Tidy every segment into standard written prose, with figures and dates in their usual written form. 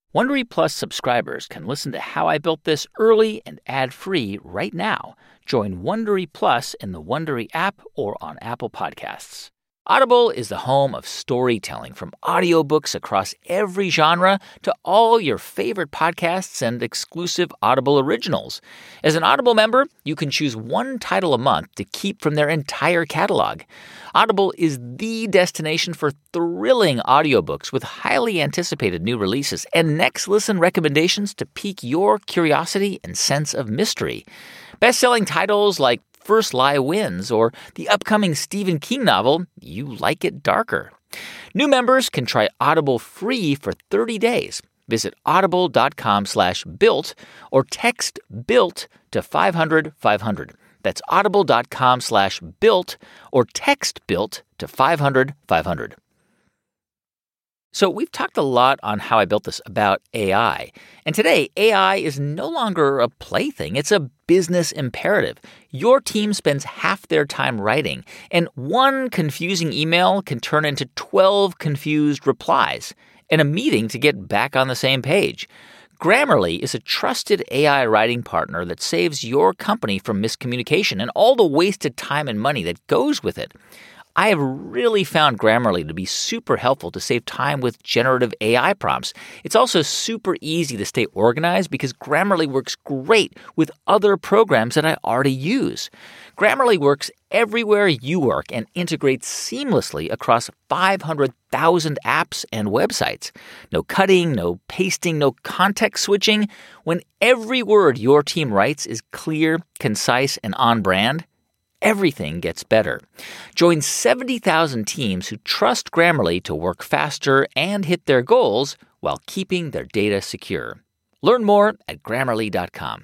Wondery Plus subscribers can listen to How I Built This early and ad-free right now. Join Wondery Plus in the Wondery app or on Apple Podcasts. Audible is the home of storytelling, from audiobooks across every genre to all your favorite podcasts and exclusive Audible originals. As an Audible member, you can choose one title a month to keep from their entire catalog. Audible is the destination for thrilling audiobooks with highly anticipated new releases and next listen recommendations to pique your curiosity and sense of mystery. Best-selling titles like First Lie Wins or the upcoming Stephen King novel, You Like It Darker. New members can try Audible free for 30 days. Visit audible.com/built or text BUILT to 500-500. That's audible.com/built or text BUILT to 500-500. So we've talked a lot on How I Built This about AI. And today, AI is no longer a plaything. It's a business imperative. Your team spends half their time writing, and one confusing email can turn into 12 confused replies and a meeting to get back on the same page. Grammarly is a trusted AI writing partner that saves your company from miscommunication and all the wasted time and money that goes with it. I have really found Grammarly to be super helpful to save time with generative AI prompts. It's also super easy to stay organized because Grammarly works great with other programs that I already use. Grammarly works everywhere you work and integrates seamlessly across 500,000 apps and websites. No cutting, no pasting, no context switching. When every word your team writes is clear, concise, and on brand, everything gets better. Join 70,000 teams who trust Grammarly to work faster and hit their goals while keeping their data secure. Learn more at Grammarly.com.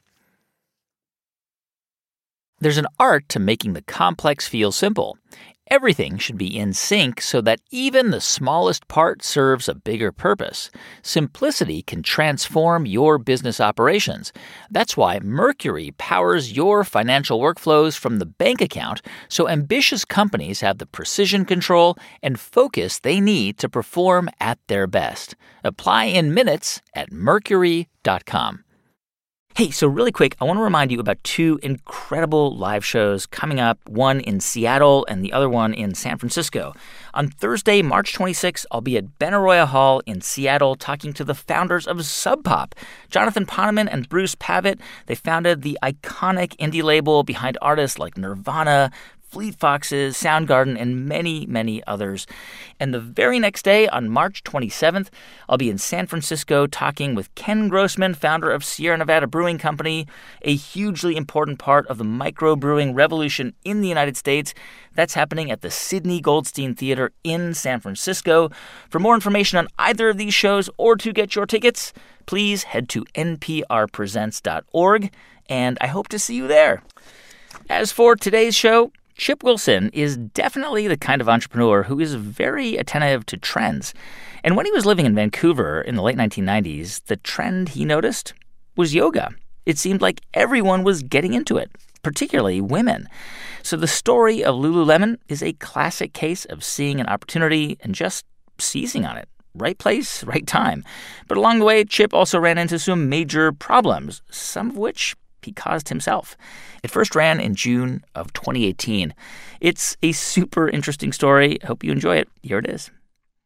There's an art to making the complex feel simple. Everything should be in sync so that even the smallest part serves a bigger purpose. Simplicity can transform your business operations. That's why Mercury powers your financial workflows from the bank account, so ambitious companies have the precision control and focus they need to perform at their best. Apply in minutes at Mercury.com. Hey, so really quick, I want to remind you about two incredible live shows coming up, one in Seattle and the other one in San Francisco. On Thursday, March 26th, I'll be at Benaroya Hall in Seattle talking to the founders of Sub Pop, Jonathan Poneman and Bruce Pavitt. They founded the iconic indie label behind artists like Nirvana, Fleet Foxes, Soundgarden, and many, many others. And the very next day, on March 27th, I'll be in San Francisco talking with Ken Grossman, founder of Sierra Nevada Brewing Company, a hugely important part of the microbrewing revolution in the United States. That's happening at the Sidney Goldstein Theater in San Francisco. For more information on either of these shows or to get your tickets, please head to nprpresents.org, and I hope to see you there. As for today's show, Chip Wilson is definitely the kind of entrepreneur who is very attentive to trends. And when he was living in Vancouver in the late 1990s, the trend he noticed was yoga. It seemed like everyone was getting into it, particularly women. So the story of Lululemon is a classic case of seeing an opportunity and just seizing on it. Right place, right time. But along the way, Chip also ran into some major problems, some of which he caused himself. It first ran in June of 2018. It's a super interesting story. I hope you enjoy it. Here it is.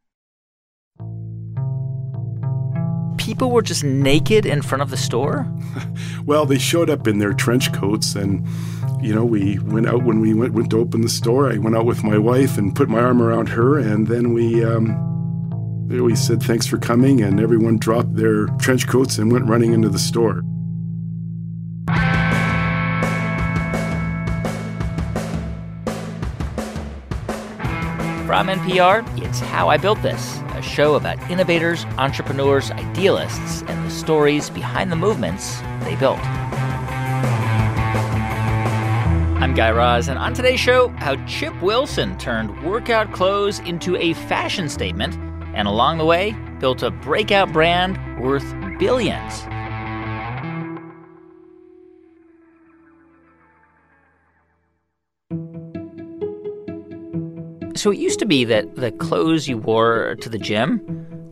People were just naked in front of the store? Well, they showed up in their trench coats, and, we went out when we went to open the store. I went out with my wife and put my arm around her, and then we said thanks for coming, and everyone dropped their trench coats and went running into the store. From NPR, it's How I Built This, a show about innovators, entrepreneurs, idealists, and the stories behind the movements they built. I'm Guy Raz, and on today's show, how Chip Wilson turned workout clothes into a fashion statement, and along the way, built a breakout brand worth billions. So it used to be that the clothes you wore to the gym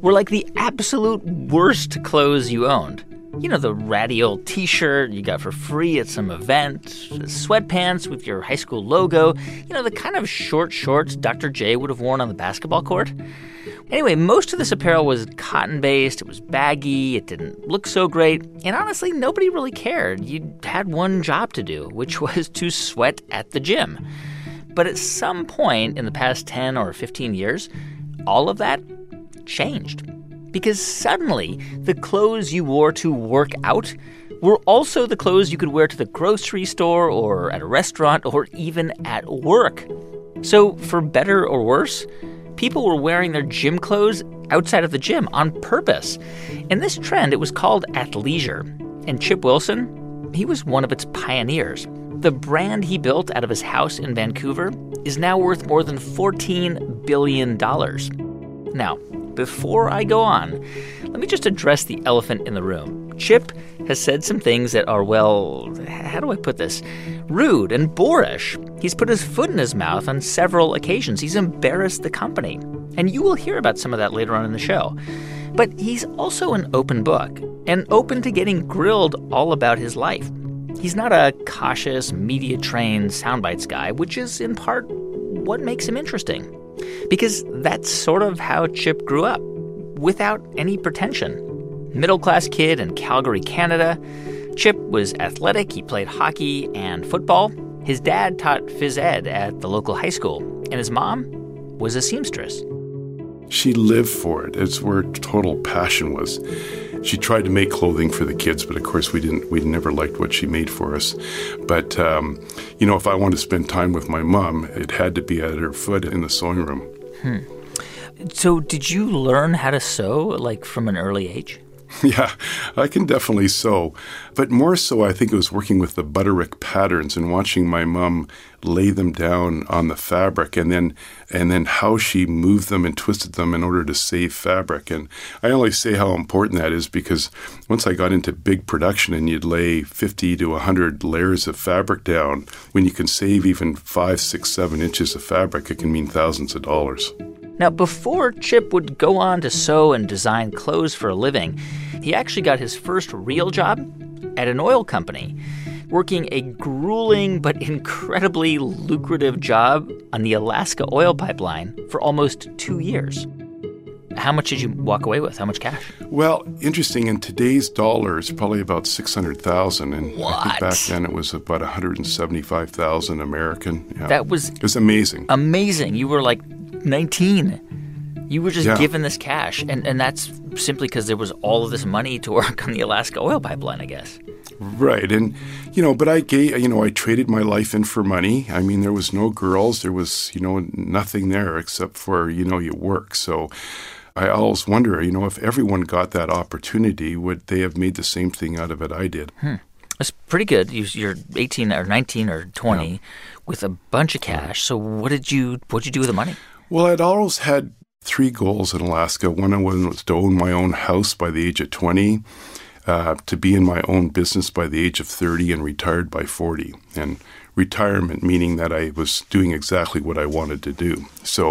were like the absolute worst clothes you owned. You know, the ratty old T-shirt you got for free at some event, sweatpants with your high school logo, you know, the kind of short shorts Dr. J would have worn on the basketball court. Anyway, most of this apparel was cotton-based, it was baggy, it didn't look so great, and honestly, nobody really cared. You had one job to do, which was to sweat at the gym. But at some point in the past 10 or 15 years, all of that changed. Because suddenly, the clothes you wore to work out were also the clothes you could wear to the grocery store or at a restaurant or even at work. So, for better or worse, people were wearing their gym clothes outside of the gym on purpose. And this trend, it was called athleisure. And Chip Wilson, he was one of its pioneers. The brand he built out of his house in Vancouver is now worth more than $14 billion. Now, before I go on, let me just address the elephant in the room. Chip has said some things that are, well, how do I put this? Rude and boorish. He's put his foot in his mouth on several occasions. He's embarrassed the company. And you will hear about some of that later on in the show. But he's also an open book and open to getting grilled all about his life. He's not a cautious, media-trained soundbites guy, which is in part what makes him interesting. Because that's sort of how Chip grew up, without any pretension. Middle-class kid in Calgary, Canada. Chip was athletic. He played hockey and football. His dad taught phys ed at the local high school, and his mom was a seamstress. She lived for it. It's where total passion was. She tried to make clothing for the kids, but of course we never liked what she made for us. But, if I wanted to spend time with my mom, it had to be at her foot in the sewing room. So did you learn how to sew, like, from an early age? Yeah, I can definitely sew. But more so, I think it was working with the Butterick patterns and watching my mom lay them down on the fabric and then how she moved them and twisted them in order to save fabric. And I only say how important that is because once I got into big production and you'd lay 50 to 100 layers of fabric down, when you can save even 5, 6, 7 inches of fabric, it can mean thousands of dollars. Now, before Chip would go on to sew and design clothes for a living, he actually got his first real job at an oil company, working a grueling but incredibly lucrative job on the Alaska oil pipeline for almost 2 years. How much did you walk away with? How much cash? Well, interesting. In today's dollars, probably about $600,000. And what? I think back then it was about $175,000 American. Yeah. It was amazing. Amazing. You were like 19. You were just given this cash. And that's simply because there was all of this money to work on the Alaska oil pipeline, I guess. Right. And, but I traded my life in for money. I mean, there was no girls. There was, nothing there except for, your work. So I always wonder, if everyone got that opportunity, would they have made the same thing out of it I did? That's pretty good. You're 18 or 19 or 20 with a bunch of cash. So what'd you do with the money? Well, I'd always had 3 goals in Alaska. One was to own my own house by the age of 20, to be in my own business by the age of 30, and retired by 40. And retirement meaning that I was doing exactly what I wanted to do.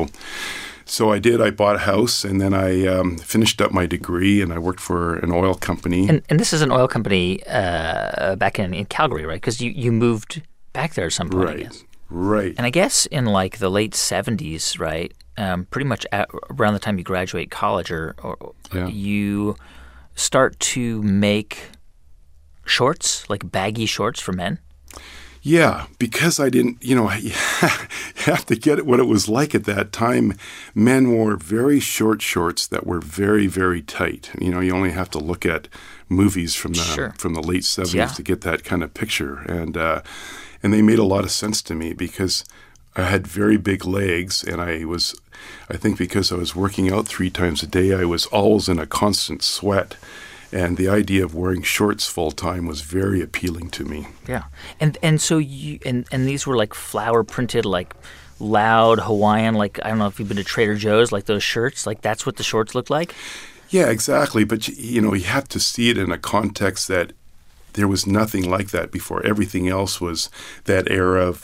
So I did. I bought a house, and then I finished up my degree, and I worked for an oil company. And this is an oil company back in Calgary, right? Because you moved back there at some point, I guess. Right. And I guess in like the late 70s, right, pretty much around the time you graduate college or you start to make shorts, like baggy shorts for men. Yeah, because I didn't, you have to get what it was like at that time. Men wore very short shorts that were very, very tight. You only have to look at movies from the late 70s to get that kind of picture. And they made a lot of sense to me because I had very big legs, and I think because I was working out 3 times a day, I was always in a constant sweat. And the idea of wearing shorts full time was very appealing to me. Yeah, and so and these were like flower printed, like loud Hawaiian, like I don't know if you've been to Trader Joe's, like those shirts, like that's what the shorts look like. Yeah, exactly. But you have to see it in a context that there was nothing like that before. Everything else was that era of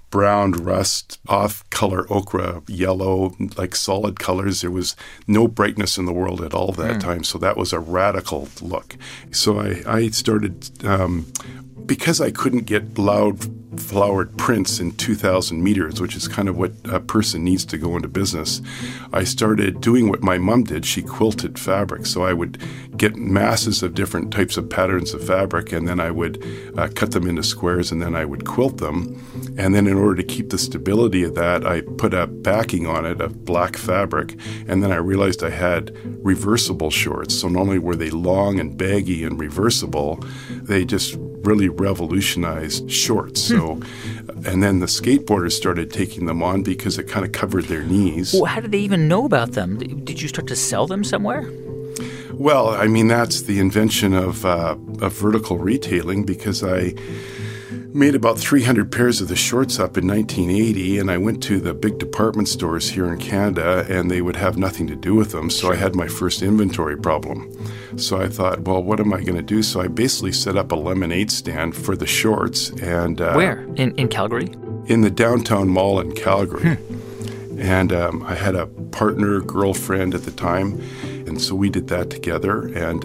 brown rust, off-color ochre, yellow, like solid colors. There was no brightness in the world at all that time, so that was a radical look. So I started, because I couldn't get loud flowered prints in 2,000 meters, which is kind of what a person needs to go into business, I started doing what my mom did. She quilted fabric. So I would get masses of different types of patterns of fabric, and then I would cut them into squares, and then I would quilt them. And then in order to keep the stability of that, I put a backing on it of black fabric, and then I realized I had reversible shorts. So not only were they long and baggy and reversible, they just really revolutionized shorts. So, and then the skateboarders started taking them on because it kind of covered their knees. Well, how did they even know about them? Did you start to sell them somewhere? Well, I mean, that's the invention of vertical retailing, because I made about 300 pairs of the shorts up in 1980, and I went to the big department stores here in Canada, and they would have nothing to do with them. So I had my first inventory problem. So I thought, well, what am I going to do? So I basically set up a lemonade stand for the shorts. And where? In Calgary? In the downtown mall in Calgary. And I had a partner, girlfriend at the time, and so we did that together. And,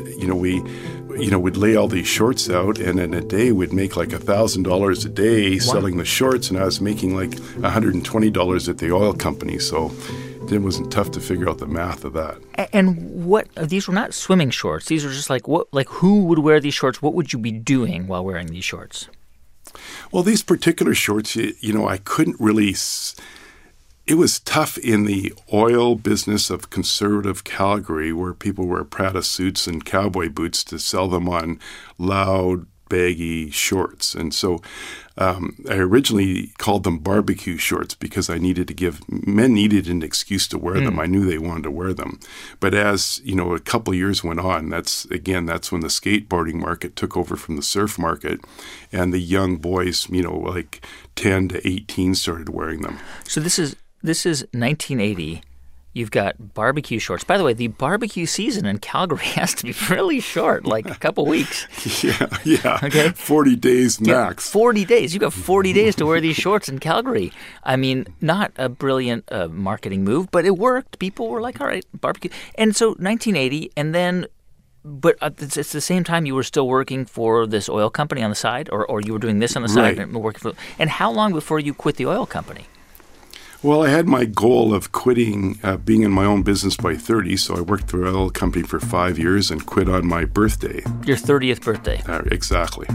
we'd lay all these shorts out, and in a day we'd make like $1,000 a day selling the shorts, and I was making like $120 at the oil company. So it wasn't tough to figure out the math of that. And these were not swimming shorts. These were just who would wear these shorts? What would you be doing while wearing these shorts? Well, these particular shorts, I couldn't really. It was tough in the oil business of conservative Calgary, where people wear Prada suits and cowboy boots, to sell them on loud, baggy shorts. And so I originally called them barbecue shorts because men needed an excuse to wear them. I knew they wanted to wear them. But as, a couple of years went on, that's when the skateboarding market took over from the surf market, and the young boys, like 10 to 18 started wearing them. So this is 1980. You've got barbecue shorts. By the way, the barbecue season in Calgary has to be really short, like a couple weeks. Yeah. Okay. 40 days max. 40 days. You've got 40 days to wear these shorts in Calgary. I mean, not a brilliant marketing move, but it worked. People were like, all right, barbecue. And so 1980, and then, but it's the same time you were still working for this oil company on the side, or you were doing this on the side and working for. And how long before you quit the oil company? Well, I had my goal of quitting, being in my own business by 30, so I worked for an oil company for 5 years and quit on my birthday. Your 30th birthday. Exactly.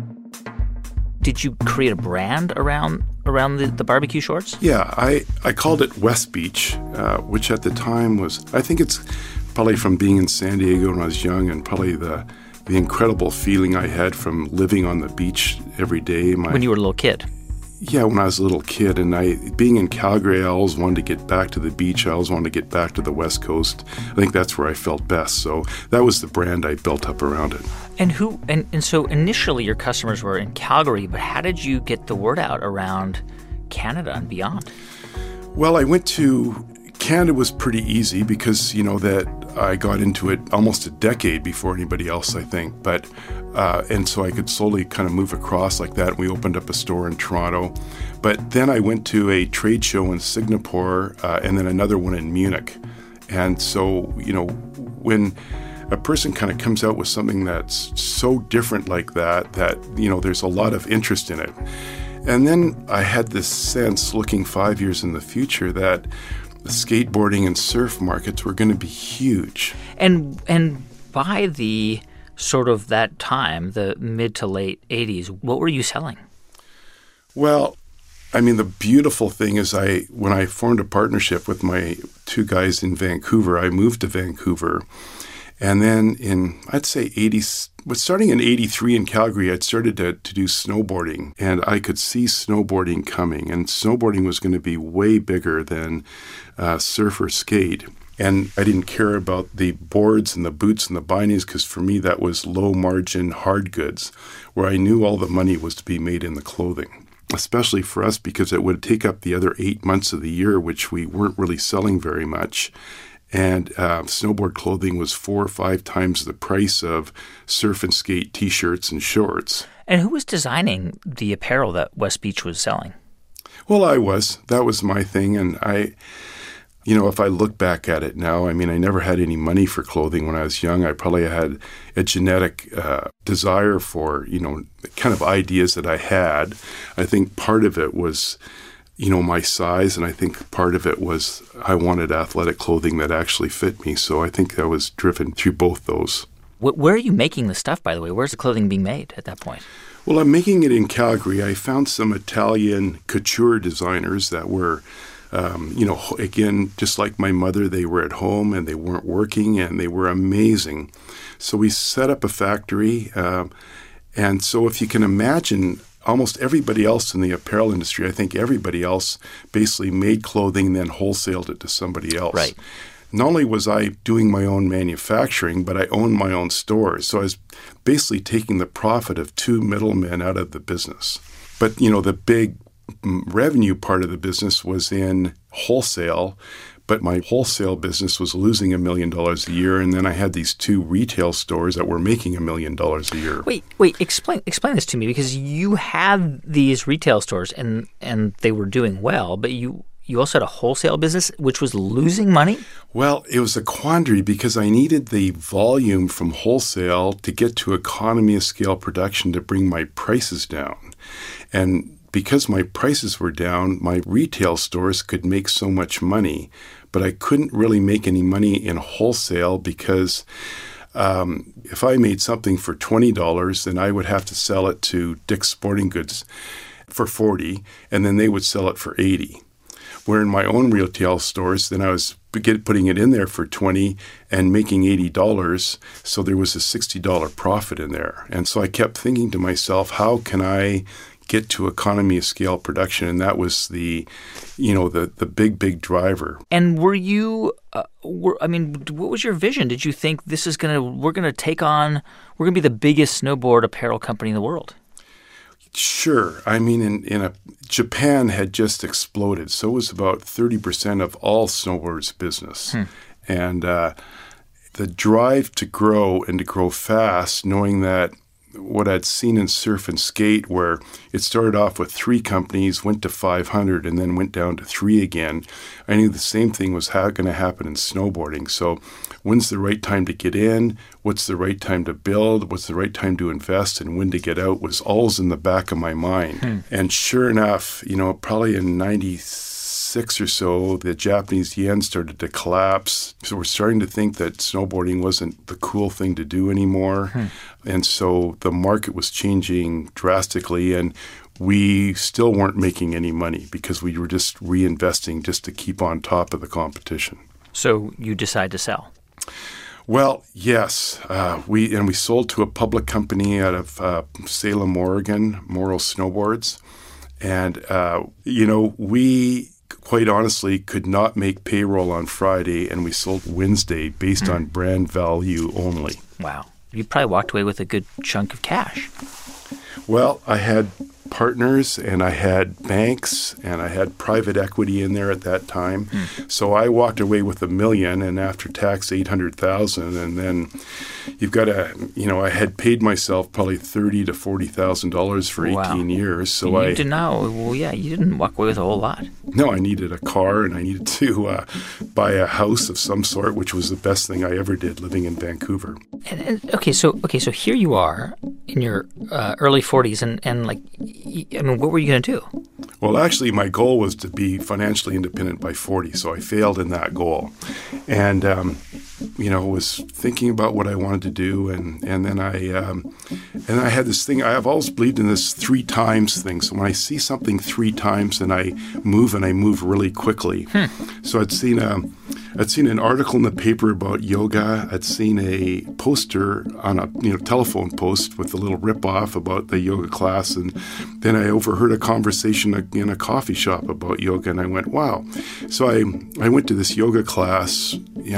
Did you create a brand around the barbecue shorts? Yeah, I called it West Beach, which at the time was, I think it's probably from being in San Diego when I was young, and probably the incredible feeling I had from living on the beach every day. When you were a little kid? Yeah, when I was a little kid, and being in Calgary, I always wanted to get back to the beach. I always wanted to get back to the West Coast. I think that's where I felt best. So that was the brand I built up around it. And so initially your customers were in Calgary, but how did you get the word out around Canada and beyond? Well, Canada was pretty easy because, that I got into it almost a decade before anybody else, I think. But and so I could slowly kind of move across like that. We opened up a store in Toronto. But then I went to a trade show in Singapore and then another one in Munich. And so, when a person kind of comes out with something that's so different like that, there's a lot of interest in it. And then I had this sense, looking 5 years in the future, that the skateboarding and surf markets were going to be huge. And by the sort of that time, the mid to late 80s, what were you selling? Well, I mean, the beautiful thing is when I formed a partnership with my two guys in Vancouver, I moved to Vancouver. And then starting in 83 in Calgary, I'd started to do snowboarding, and I could see snowboarding coming, and snowboarding was going to be way bigger than surf or skate. And I didn't care about the boards and the boots and the bindings because for me that was low margin hard goods, where I knew all the money was to be made in the clothing, especially for us because it would take up the other 8 months of the year, which we weren't really selling very much. And snowboard clothing was 4 or 5 times the price of surf and skate T-shirts and shorts. And who was designing the apparel that West Beach was selling? Well, that was my thing. And if I look back at it now, I never had any money for clothing when I was young. I probably had a genetic desire for, the kind of ideas that I had. I think part of it was, my size, and I think part of it was I wanted athletic clothing that actually fit me. So I think I was driven through both those. Where are you making the stuff, by the way? Where's the clothing being made at that point? Well, I'm making it in Calgary. I found some Italian couture designers that were, again, just like my mother, they were at home and they weren't working and they were amazing. So we set up a factory. And so if you can imagine, almost everybody else in the apparel industry, I think everybody else basically made clothing and then wholesaled it to somebody else. Right. Not only was I doing my own manufacturing, but I owned my own stores. So I was basically taking the profit of two middlemen out of the business. But, the big revenue part of the business was in wholesale, but my wholesale business was losing $1 million a year, and then I had these two retail stores that were making $1 million a year. Wait, explain this to me, because you had these retail stores and they were doing well, but you also had a wholesale business which was losing money? Well, it was a quandary because I needed the volume from wholesale to get to economy of scale production to bring my prices down. And because my prices were down, my retail stores could make so much money, but I couldn't really make any money in wholesale because if I made something for $20, then I would have to sell it to Dick's Sporting Goods for $40, and then they would sell it for $80. Where in my own retail stores, then I was putting it in there for $20 and making $80, so there was a $60 profit in there. And so I kept thinking to myself, how can I get to economy of scale production? And that was the big driver. And were you, what was your vision? Did you think we're going to be the biggest snowboard apparel company in the world? Sure. Japan had just exploded. So it was about 30% of all snowboarders' business. And the drive to grow and to grow fast, knowing that what I'd seen in surf and skate, where it started off with 3 companies, went to 500, and then went down to 3 again, I knew the same thing was going to happen in snowboarding. So when's the right time to get in? What's the right time to build? What's the right time to invest? And when to get out was always in the back of my mind. And sure enough, probably in 96 or so, the Japanese yen started to collapse. So we're starting to think that snowboarding wasn't the cool thing to do anymore. And so the market was changing drastically, and we still weren't making any money because we were just reinvesting just to keep on top of the competition. So you decide to sell? Well, yes. We sold to a public company out of Salem, Oregon, Morrow Snowboards. And, we quite honestly could not make payroll on Friday, and we sold Wednesday based on brand value only. Wow. You probably walked away with a good chunk of cash. Well, I had partners and I had banks and I had private equity in there at that time. So I walked away with $1 million and after tax $800,000, and then you've got to, I had paid myself probably $30,000 to $40,000 for 18 years. So you didn't walk away with a whole lot. No, I needed a car and I needed to buy a house of some sort, which was the best thing I ever did living in Vancouver. So here you are in your early 40s, and what were you going to do? Well, actually, my goal was to be financially independent by 40, so I failed in that goal. And, was thinking about what I wanted to do, and then I had this thing. I've always believed in this 3 times thing. So when I see something 3 times, then I move really quickly. So I'd seen an article in the paper about yoga. I'd seen a poster on a telephone post with a little rip-off about the yoga class, and then I overheard a conversation in a coffee shop about yoga, and I went, wow. So I went to this yoga class.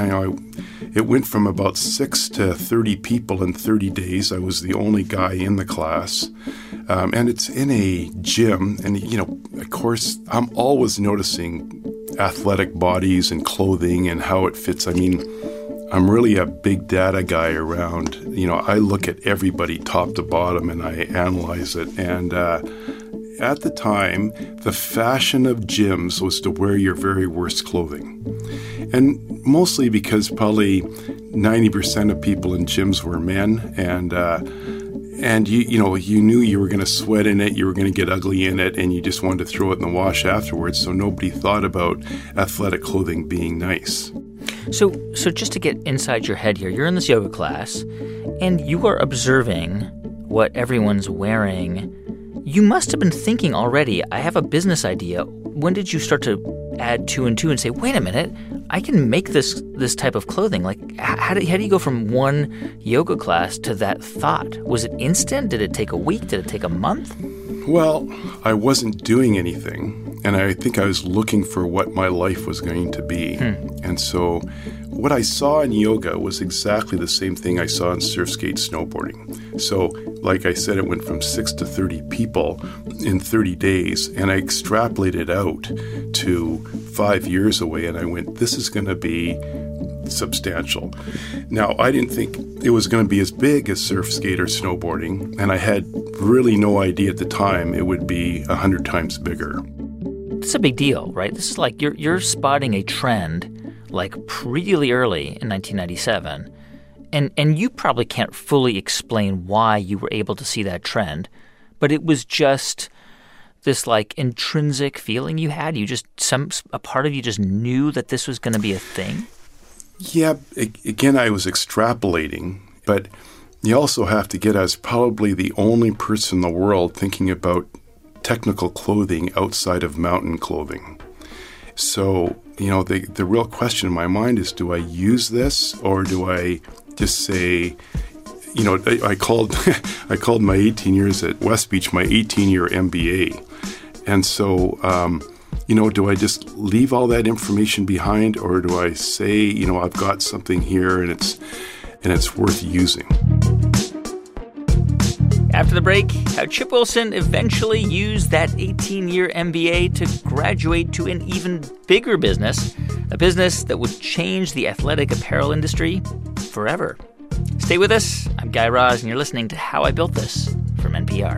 It went from about 6 to 30 people in 30 days. I was the only guy in the class. And it's in a gym. And, of course, I'm always noticing athletic bodies and clothing and how it fits. I'm really a big data guy around. I look at everybody top to bottom and I analyze it. And at the time, the fashion of gyms was to wear your very worst clothing. And mostly because probably 90% of people in gyms were men, and you knew you were going to sweat in it, you were going to get ugly in it, and you just wanted to throw it in the wash afterwards, so nobody thought about athletic clothing being nice. So just to get inside your head here, you're in this yoga class, and you are observing what everyone's wearing. You must have been thinking already, I have a business idea. When did you start to add two and two and say, wait a minute, I can make this type of clothing? Like, how do you go from one yoga class to that thought? Was it instant? Did it take a week? Did it take a month? Well, I wasn't doing anything, and I think I was looking for what my life was going to be. And so what I saw in yoga was exactly the same thing I saw in surf, skate, snowboarding. So, like I said, it went from 6 to 30 people in 30 days, and I extrapolated out to 5 years away, and I went, this is going to be substantial. Now, I didn't think it was going to be as big as surf, skate, or snowboarding, and I had really no idea at the time it would be 100 times bigger. It's a big deal, right? This is like you're spotting a trend like really early in 1997, and you probably can't fully explain why you were able to see that trend, but it was just this like intrinsic feeling you had. A part of you just knew that this was going to be a thing. Yeah, again, I was extrapolating, but you also have to get, I was probably the only person in the world thinking about technical clothing outside of mountain clothing. So, the real question in my mind is, do I use this, or do I just say, I called I called my 18 years at West Beach my 18-year MBA. And so, do I just leave all that information behind, or do I say, I've got something here and it's worth using? After the break, how Chip Wilson eventually used that 18-year MBA to graduate to an even bigger business, a business that would change the athletic apparel industry forever. Stay with us. I'm Guy Raz, and you're listening to How I Built This from NPR.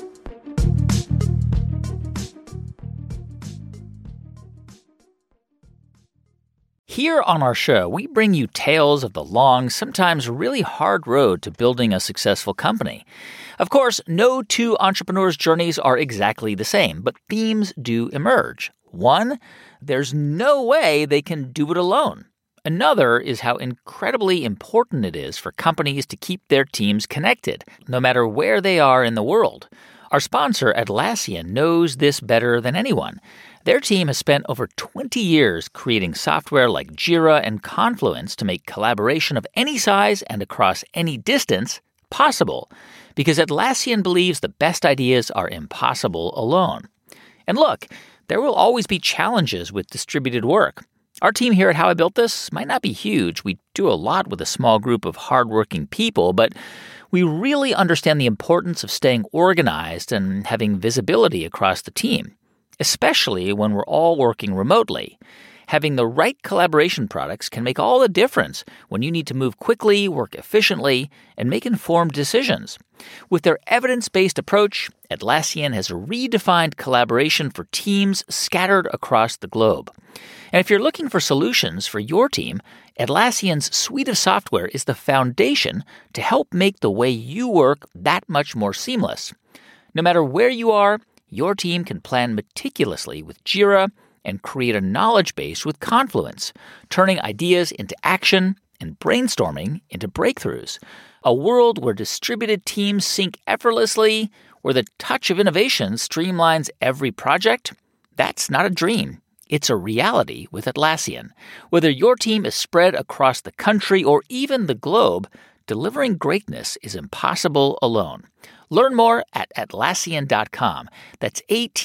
Here on our show, we bring you tales of the long, sometimes really hard road to building a successful company. Of course, no two entrepreneurs' journeys are exactly the same, but themes do emerge. One, there's no way they can do it alone. Another is how incredibly important it is for companies to keep their teams connected, no matter where they are in the world. Our sponsor, Atlassian, knows this better than anyone. Their team has spent over 20 years creating software like Jira and Confluence to make collaboration of any size and across any distance possible, because Atlassian believes the best ideas are impossible alone. And look, there will always be challenges with distributed work. Our team here at How I Built This might not be huge. We do a lot with a small group of hardworking people, but we really understand the importance of staying organized and having visibility across the team, especially when we're all working remotely. Having the right collaboration products can make all the difference when you need to move quickly, work efficiently, and make informed decisions. With their evidence-based approach, Atlassian has redefined collaboration for teams scattered across the globe. And if you're looking for solutions for your team, Atlassian's suite of software is the foundation to help make the way you work that much more seamless. No matter where you are, your team can plan meticulously with Jira and create a knowledge base with Confluence, turning ideas into action and brainstorming into breakthroughs. A world where distributed teams sync effortlessly, where the touch of innovation streamlines every project. That's not a dream. It's a reality with Atlassian. Whether your team is spread across the country or even the globe, delivering greatness is impossible alone. Learn more at Atlassian.com. That's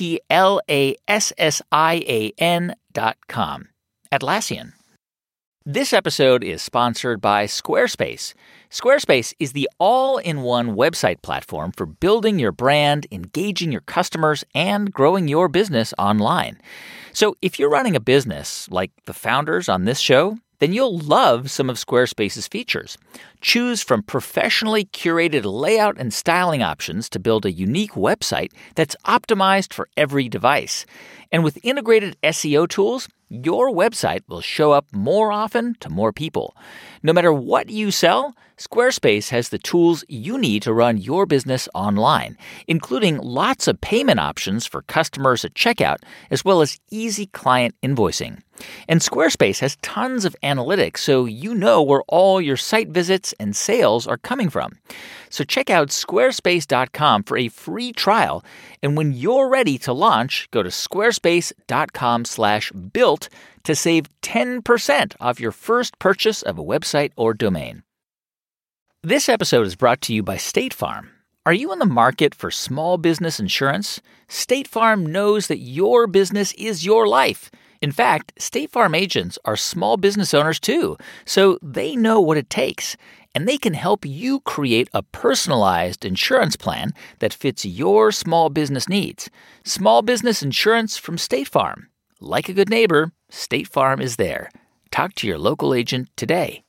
Atlassian.com. Atlassian. This episode is sponsored by Squarespace. Squarespace is the all-in-one website platform for building your brand, engaging your customers, and growing your business online. So if you're running a business like the founders on this show, then you'll love some of Squarespace's features. Choose from professionally curated layout and styling options to build a unique website that's optimized for every device. And with integrated SEO tools, your website will show up more often to more people. No matter what you sell, Squarespace has the tools you need to run your business online, including lots of payment options for customers at checkout, as well as easy client invoicing. And Squarespace has tons of analytics, so you know where all your site visits and sales are coming from. So check out squarespace.com for a free trial, and when you're ready to launch, go to squarespace.com/built to save 10% off your first purchase of a website or domain. This episode is brought to you by State Farm. Are you in the market for small business insurance? State Farm knows that your business is your life. In fact, State Farm agents are small business owners too, so they know what it takes. And they can help you create a personalized insurance plan that fits your small business needs. Small business insurance from State Farm. Like a good neighbor, State Farm is there. Talk to your local agent today.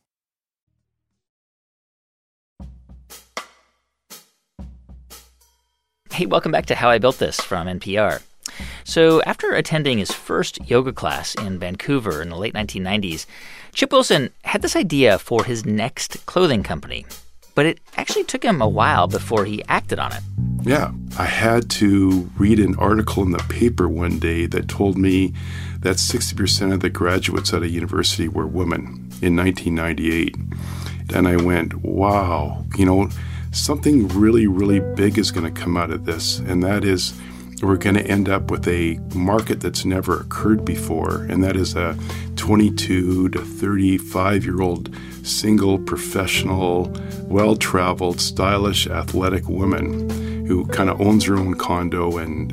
Hey, welcome back to How I Built This from NPR. So after attending his first yoga class in Vancouver in the late 1990s, Chip Wilson had this idea for his next clothing company. But it actually took him a while before he acted on it. Yeah, I had to read an article in the paper one day that told me that 60% of the graduates at a university were women in 1998. And I went, wow, something really, really big is going to come out of this. And that is, we're going to end up with a market that's never occurred before. And that is a 22 to 35-year-old single, professional, well-traveled, stylish, athletic woman who kind of owns her own condo and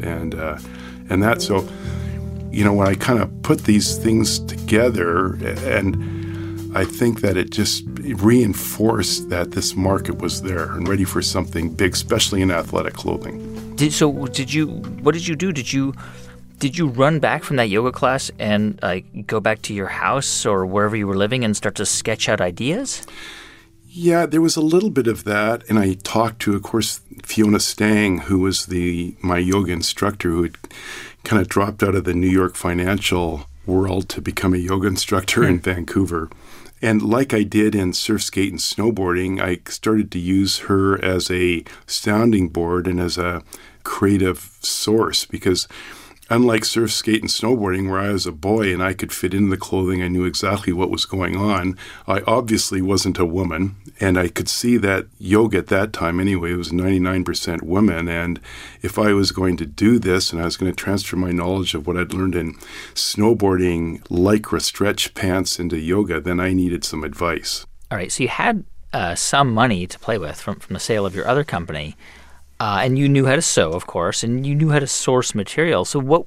that. So, when I kind of put these things together, and I think that it just reinforced that this market was there and ready for something big, especially in athletic clothing. What did you do? Did you run back from that yoga class and go back to your house or wherever you were living and start to sketch out ideas? Yeah, there was a little bit of that. And I talked to, of course, Fiona Stang, who was my yoga instructor, who had kind of dropped out of the New York financial world to become a yoga instructor in Vancouver. And like I did in surf, skate, and snowboarding, I started to use her as a sounding board and as a creative source, because unlike surf, skate, and snowboarding, where I was a boy and I could fit into the clothing, I knew exactly what was going on, I obviously wasn't a woman. And I could see that yoga at that time anyway, it was 99% women. And if I was going to do this and I was going to transfer my knowledge of what I'd learned in snowboarding, Lycra stretch pants into yoga, then I needed some advice. All right. So you had some money to play with from the sale of your other company. And you knew how to sew, of course, and you knew how to source material. So what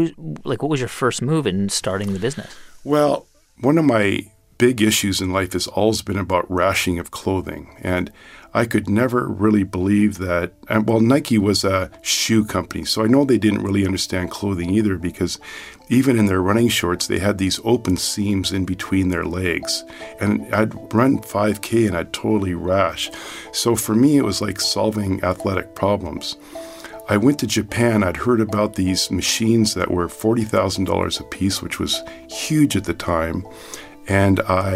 was your first move in starting the business? Well, one of my big issues in life has always been about rationing of clothing. And I could never really believe that. Nike was a shoe company, so I know they didn't really understand clothing either, because even in their running shorts, they had these open seams in between their legs. And I'd run 5K and I'd totally rash. So for me, it was like solving athletic problems. I went to Japan. I'd heard about these machines that were $40,000 a piece, which was huge at the time. And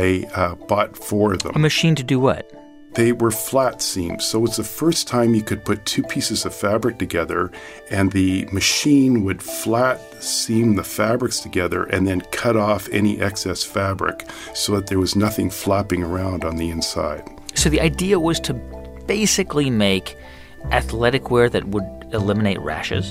I bought 4 of them. A machine to do what? They were flat seams. So it's the first time you could put 2 pieces of fabric together, and the machine would flat seam the fabrics together and then cut off any excess fabric so that there was nothing flapping around on the inside. So the idea was to basically make athletic wear that would eliminate rashes?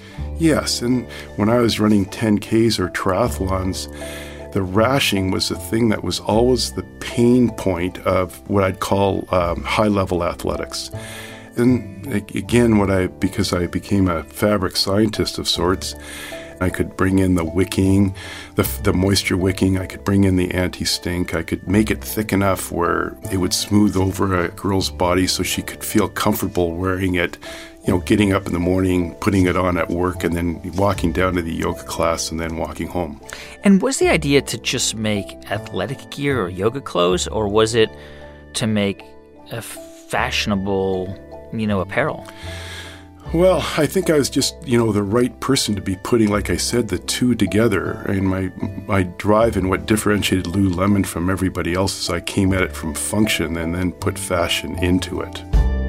Yes, and when I was running 10Ks or triathlons, the rashing was the thing that was always the pain point of what I'd call high-level athletics. And again, because I became a fabric scientist of sorts, I could bring in the wicking, the moisture wicking. I could bring in the anti-stink. I could make it thick enough where it would smooth over a girl's body so she could feel comfortable wearing it, getting up in the morning, putting it on at work, and then walking down to the yoga class and then walking home. And was the idea to just make athletic gear or yoga clothes, or was it to make a fashionable, apparel? Well, I think I was just, the right person to be putting, like I said, the two together. And my drive and what differentiated Lululemon from everybody else is I came at it from function and then put fashion into it.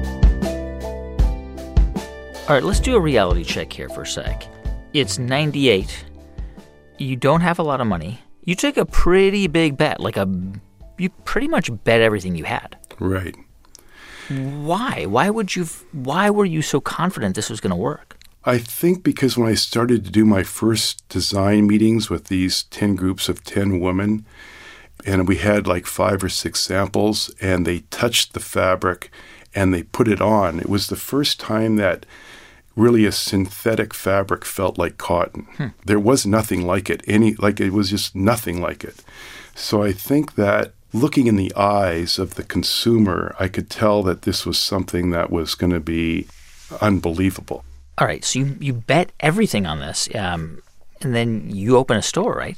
All right, let's do a reality check here for a sec. It's 98. You don't have a lot of money. You took a pretty big bet, you pretty much bet everything you had. Right. Why? Why were you so confident this was going to work? I think because when I started to do my first design meetings with these 10 groups of 10 women, and we had 5 or 6 samples, and they touched the fabric and they put it on, it was the first time that really a synthetic fabric felt like cotton. There was nothing like it. It was just nothing like it. So I think that looking in the eyes of the consumer, I could tell that this was something that was going to be unbelievable. All right, so you bet everything on this, and then you open a store, right?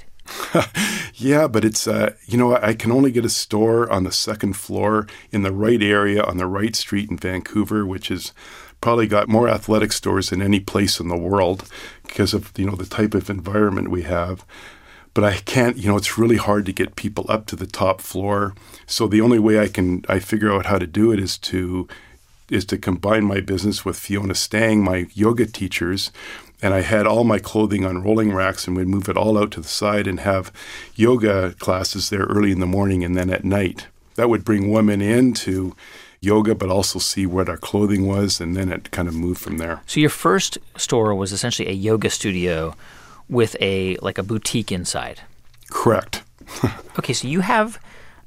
Yeah, but it's, I can only get a store on the second floor in the right area on the right street in Vancouver, which is probably got more athletic stores than any place in the world because of, the type of environment we have. But I can't, it's really hard to get people up to the top floor. So the only way I figure out how to do it is to combine my business with Fiona Stang, my yoga teachers. And I had all my clothing on rolling racks and we'd move it all out to the side and have yoga classes there early in the morning and then at night. That would bring women into yoga, but also see what our clothing was. And then it kind of moved from there. So your first store was essentially a yoga studio with a boutique inside. Correct. Okay, so you have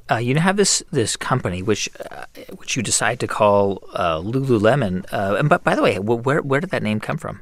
this company which you decide to call Lululemon. And by the way, where did that name come from?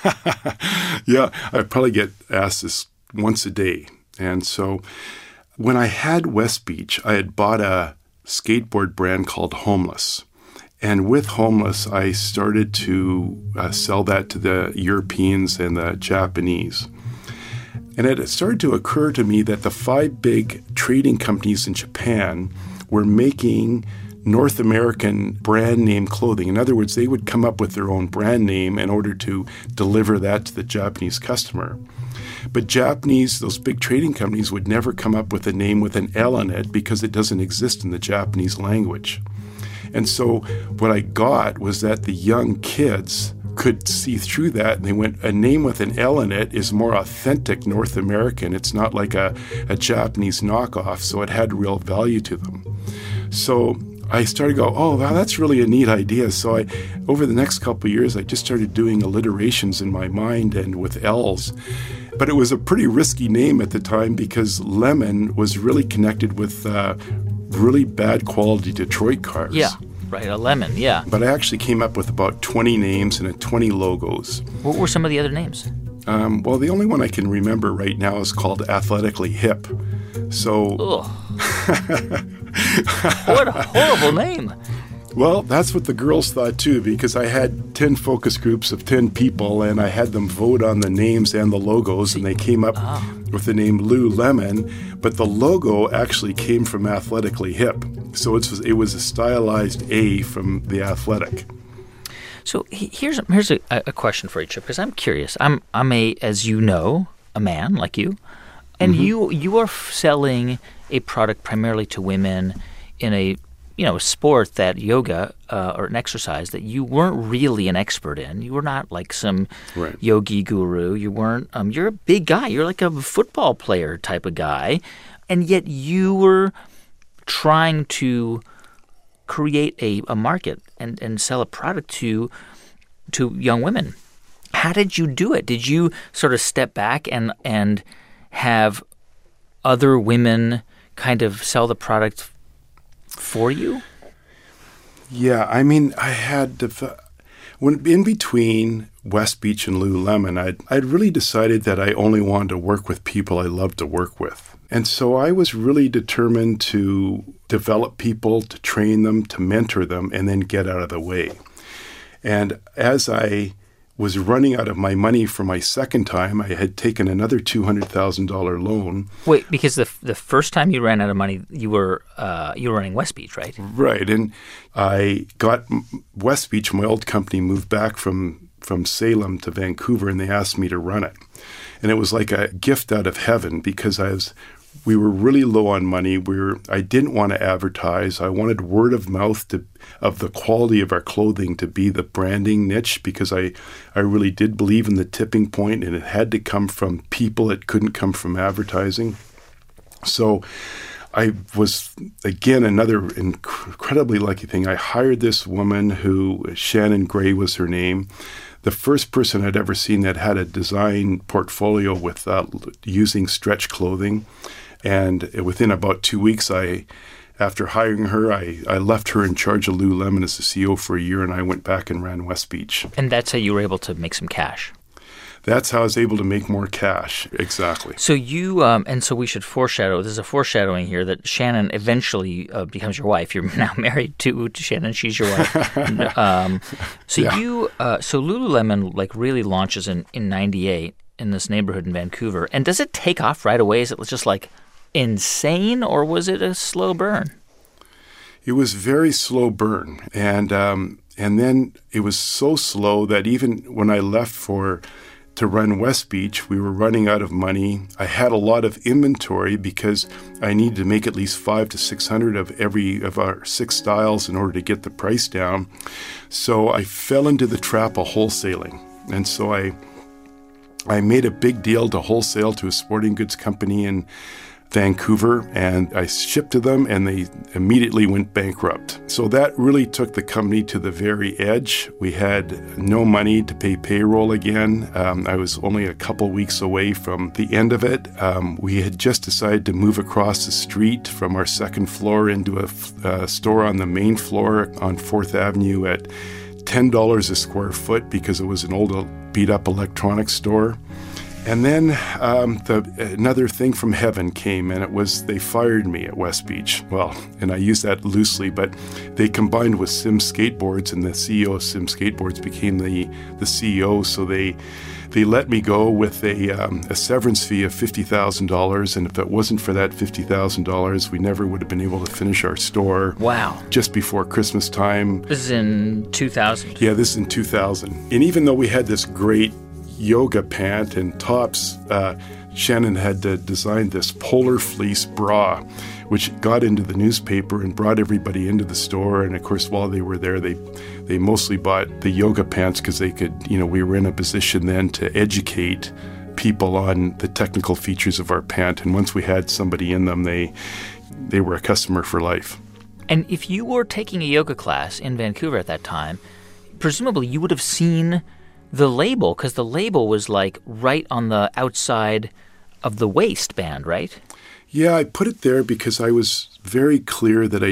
Yeah, I probably get asked this once a day. And so when I had West Beach, I had bought a skateboard brand called Homeless. And with Homeless, I started to sell that to the Europeans and the Japanese. And it started to occur to me that the 5 big trading companies in Japan were making North American brand name clothing. In other words, they would come up with their own brand name in order to deliver that to the Japanese customer. But those big trading companies would never come up with a name with an L in it because it doesn't exist in the Japanese language. And so what I got was that the young kids could see through that, and they went, a name with an L in it is more authentic North American. It's not like a Japanese knockoff, so it had real value to them. So I started to go, oh, wow, that's really a neat idea. So over the next couple of years, I just started doing alliterations in my mind and with L's. But it was a pretty risky name at the time because lemon was really connected with really bad quality Detroit cars. Yeah. Right, a lemon, yeah. But I actually came up with about 20 names and 20 logos. What were some of the other names? Well, the only one I can remember right now is called Athletically Hip. So... Ugh. What a horrible name. Well, that's what the girls thought too, because I had 10 focus groups of 10 people, and I had them vote on the names and the logos, and they came up with the name Lululemon, but the logo actually came from Athletically Hip. So it was a stylized A from the athletic. So here's a question for you, Chip, because I'm curious. I'm as you know, a man like you, and you are selling a product primarily to women in a sport that yoga or an exercise that you weren't really an expert in. You were not like some yogi guru. You weren't. You're a big guy. You're like a football player type of guy, and yet you were trying to create a market and sell a product to young women. How did you do it? Did you sort of step back and have other women kind of sell the product for you? Yeah, I mean, I had when in between West Beach and Lululemon, I'd really decided that I only wanted to work with people I loved to work with. And so I was really determined to develop people, to train them, to mentor them, and then get out of the way. And as I was running out of my money for my second time, I had taken another $200,000 loan. Wait, because the first time you ran out of money, you were running West Beach, right? Right, and I got West Beach, my old company, moved back from Salem to Vancouver, and they asked me to run it. And it was like a gift out of heaven because we were really low on money. I didn't want to advertise. I wanted word of mouth of the quality of our clothing to be the branding niche because I really did believe in the tipping point, and it had to come from people. It couldn't come from advertising. So I was, again, another incredibly lucky thing. I hired this woman who, Shannon Gray was her name, the first person I'd ever seen that had a design portfolio with using stretch clothing. And within about 2 weeks, after hiring her, I left her in charge of Lululemon as the CEO for a year, and I went back and ran West Beach. And that's how you were able to make some cash. That's how I was able to make more cash. Exactly. So you, and so we should foreshadow, there's a foreshadowing here that Shannon eventually becomes your wife. You're now married to Shannon. She's your wife. So Lululemon really launches in 98 in this neighborhood in Vancouver. And does it take off right away? Is it just insane, or was it a slow burn? It was very slow burn. And then it was so slow that even when I left to run West Beach, we were running out of money. I had a lot of inventory because I needed to make at least 500 to 600 of every of our 6 styles in order to get the price down. So I fell into the trap of wholesaling. And so I made a big deal to wholesale to a sporting goods company in Vancouver, and I shipped to them, and they immediately went bankrupt. So that really took the company to the very edge. We had no money to pay payroll again. I was only a couple weeks away from the end of it. We had just decided to move across the street from our second floor into a store on the main floor on 4th Avenue at $10 a square foot because it was an old beat-up electronics store. And then another thing from heaven came, and it was they fired me at West Beach. Well, and I use that loosely, but they combined with Sim Skateboards, and the CEO of Sim Skateboards became the CEO. So they let me go with a severance fee of $50,000, and if it wasn't for that $50,000, we never would have been able to finish our store. Wow! Just before Christmas time. This is in 2000. Yeah, this is in 2000. And even though we had this great yoga pant and tops, Shannon had designed this polar fleece bra, which got into the newspaper and brought everybody into the store. And of course, while they were there, they mostly bought the yoga pants because they could, we were in a position then to educate people on the technical features of our pant. And once we had somebody in them, they were a customer for life. And if you were taking a yoga class in Vancouver at that time, presumably you would have seen the label, because the label was right on the outside of the waistband, right? Yeah, I put it there because I was very clear that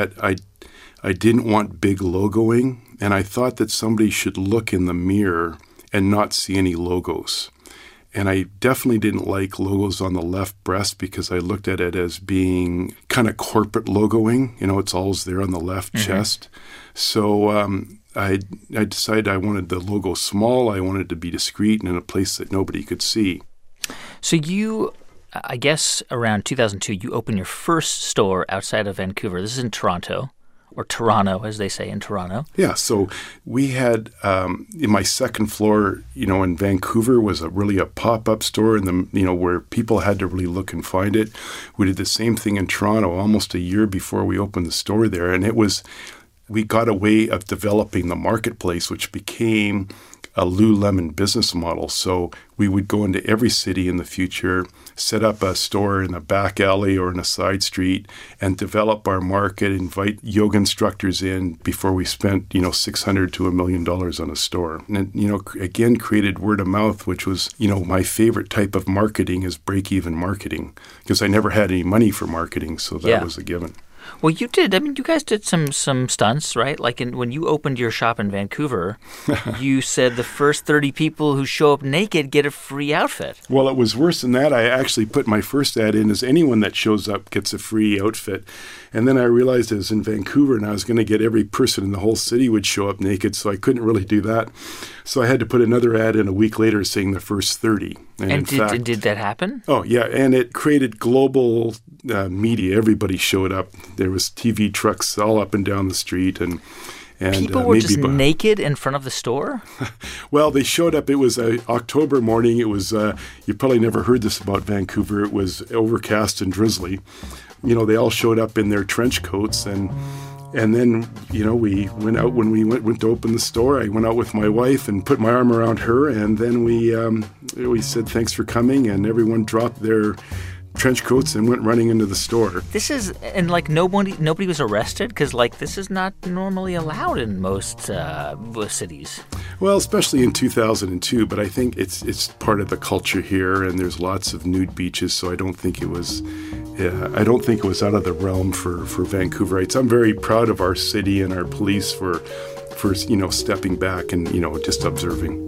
I didn't want big logoing, and I thought that somebody should look in the mirror and not see any logos. And I definitely didn't like logos on the left breast because I looked at it as being kind of corporate logoing. It's always there on the left chest. So I decided I wanted the logo small. I wanted it to be discreet and in a place that nobody could see. So you, I guess around 2002, you opened your first store outside of Vancouver. This is in Toronto, or Toronto, as they say in Toronto. Yeah, so we had, in my second floor, in Vancouver was really a pop-up store, and where people had to really look and find it. We did the same thing in Toronto almost a year before we opened the store there, and we got a way of developing the marketplace, which became a Lululemon business model. So we would go into every city in the future, set up a store in a back alley or in a side street, and develop our market, invite yoga instructors in before we spent, $600 to $1 million on a store. And, again, created word of mouth, which was, my favorite type of marketing is break-even marketing, because I never had any money for marketing, so that was a given. Well, you did. I mean, you guys did some stunts, right? Like when you opened your shop in Vancouver, you said the first 30 people who show up naked get a free outfit. Well, it was worse than that. I actually put my first ad in as anyone that shows up gets a free outfit. And then I realized I was in Vancouver and I was going to get every person in the whole city would show up naked, so I couldn't really do that. So I had to put another ad in a week later saying the first 30. And did that happen? Oh, yeah. And it created global media. Everybody showed up. There was TV trucks all up and down the street. And people were just naked in front of the store? Well, they showed up. It was October morning. It was, you probably never heard this about Vancouver. It was overcast and drizzly. You know, they all showed up in their trench coats and then, you know, we went out when we went to open the store. I went out with my wife and put my arm around her, and then we said thanks for coming, and everyone dropped their trench coats and went running into the store. This is, and like nobody was arrested? Because like this is not normally allowed in most cities. Well, especially in 2002, but I think it's part of the culture here, and there's lots of nude beaches, so I don't think it was out of the realm for Vancouverites. I'm very proud of our city and our police for stepping back and just observing.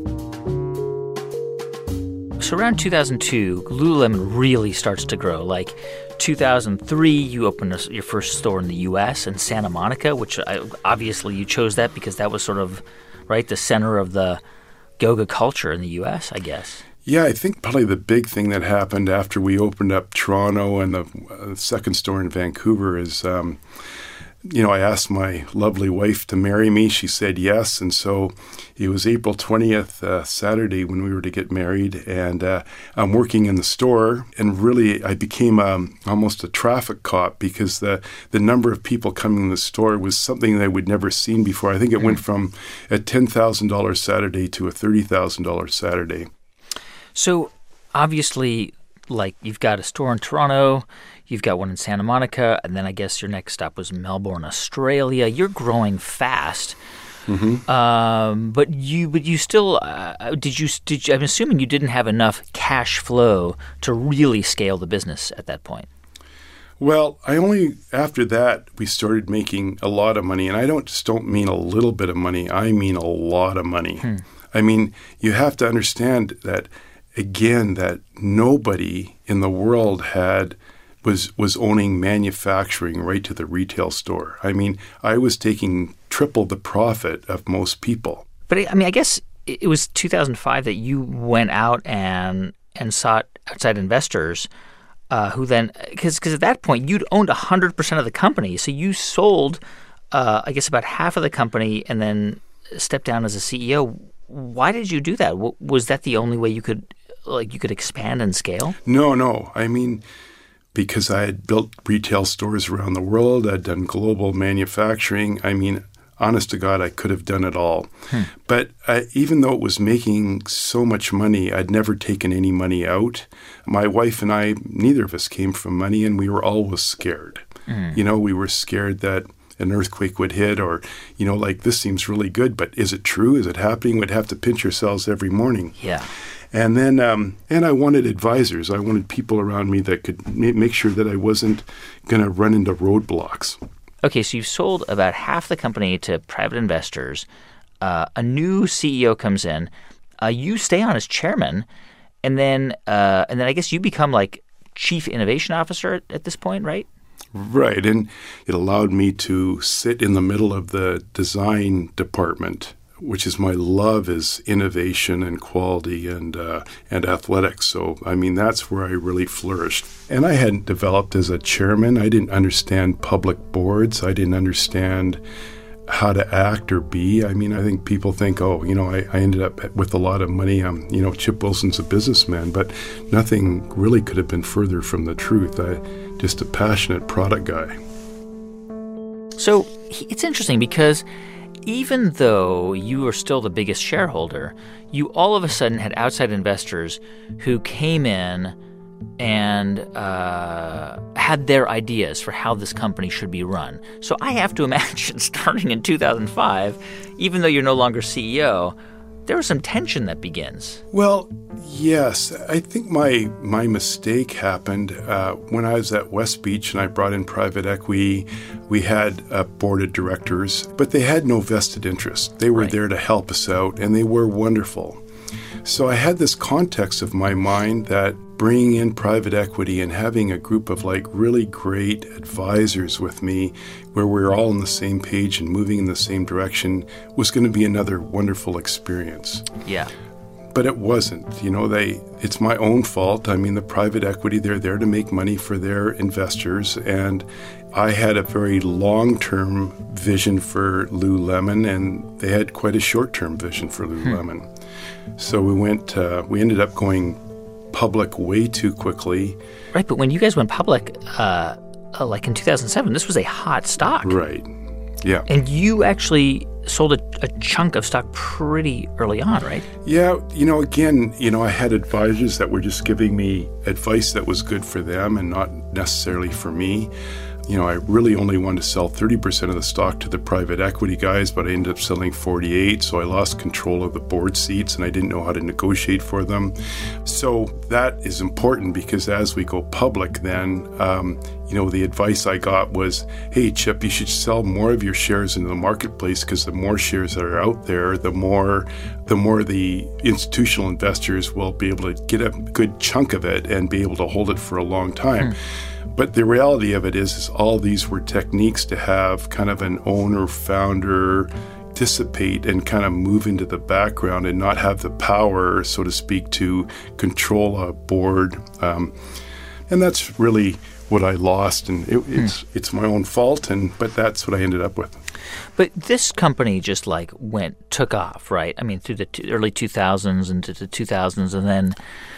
So around 2002, Lululemon really starts to grow. Like 2003, you opened your first store in the U.S. in Santa Monica, which obviously you chose that because that was sort of the center of the Goga culture in the U.S., I guess. Yeah, I think probably the big thing that happened after we opened up Toronto and the second store in Vancouver is, I asked my lovely wife to marry me. She said yes. And so it was April 20th, Saturday, when we were to get married. And I'm working in the store. And really, I became almost a traffic cop because the number of people coming in the store was something that I would never seen before. I think it went from a $10,000 Saturday to a $30,000 Saturday. So obviously, like you've got a store in Toronto, you've got one in Santa Monica, and then I guess your next stop was Melbourne, Australia. You're growing fast, but you still did you? I'm assuming you didn't have enough cash flow to really scale the business at that point. Well, after that, we started making a lot of money, and I don't mean a little bit of money. I mean a lot of money. I mean, you have to understand that. Again, that nobody in the world was owning manufacturing right to the retail store. I mean, I was taking triple the profit of most people. But I mean, I guess it was 2005 that you went out and sought outside investors who then, because at that point you'd owned 100% of the company. So you sold, I guess, about half of the company and then stepped down as a CEO. Why did you do that? Was that the only way you could expand and scale? No. I mean, because I had built retail stores around the world, I'd done global manufacturing. I mean, honest to God, I could have done it all. But even though it was making so much money, I'd never taken any money out. My wife and I, neither of us came from money, and we were always scared. We were scared that an earthquake would hit or, this seems really good, but is it true? Is it happening? We'd have to pinch ourselves every morning. Yeah. And then, and I wanted advisors. I wanted people around me that could make sure that I wasn't going to run into roadblocks. Okay, so you've sold about half the company to private investors. A new CEO comes in. You stay on as chairman, and then I guess you become like chief innovation officer at this point, right? Right, and it allowed me to sit in the middle of the design department, which is my love is innovation and quality and athletics. So, I mean, that's where I really flourished. And I hadn't developed as a chairman. I didn't understand public boards. I didn't understand how to act or be. I mean, I think people think, I ended up with a lot of money. Chip Wilson's a businessman, but nothing really could have been further from the truth. Just a passionate product guy. So it's interesting because even though you were still the biggest shareholder, you all of a sudden had outside investors who came in and had their ideas for how this company should be run. So I have to imagine starting in 2005, even though you're no longer CEO, there was some tension that begins. Well, yes. I think my mistake happened when I was at West Beach and I brought in private equity. We had a board of directors, but they had no vested interest. They were there to help us out, and they were wonderful. So I had this context of my mind that bringing in private equity and having a group of really great advisors with me where we were all on the same page and moving in the same direction was going to be another wonderful experience. Yeah. But it wasn't. It's my own fault. I mean, the private equity, they're there to make money for their investors. And I had a very long-term vision for Lululemon, and they had quite a short-term vision for Lululemon. So we ended up going public way too quickly. Right, but when you guys went public, like in 2007, this was a hot stock. Right, yeah. And you actually sold a chunk of stock pretty early on, right? Yeah, I had advisors that were just giving me advice that was good for them and not necessarily for me. I really only wanted to sell 30% of the stock to the private equity guys, but I ended up selling 48%, so I lost control of the board seats and I didn't know how to negotiate for them. So that is important because as we go public then, the advice I got was, hey, Chip, you should sell more of your shares into the marketplace because the more shares that are out there, the more the institutional investors will be able to get a good chunk of it and be able to hold it for a long time. But the reality of it is all these were techniques to have kind of an owner, founder dissipate and kind of move into the background and not have the power, so to speak, to control a board. And that's really what I lost, and it's my own fault, but that's what I ended up with. But this company just took off, right? I mean, through the early 2000s into the 2000s, and then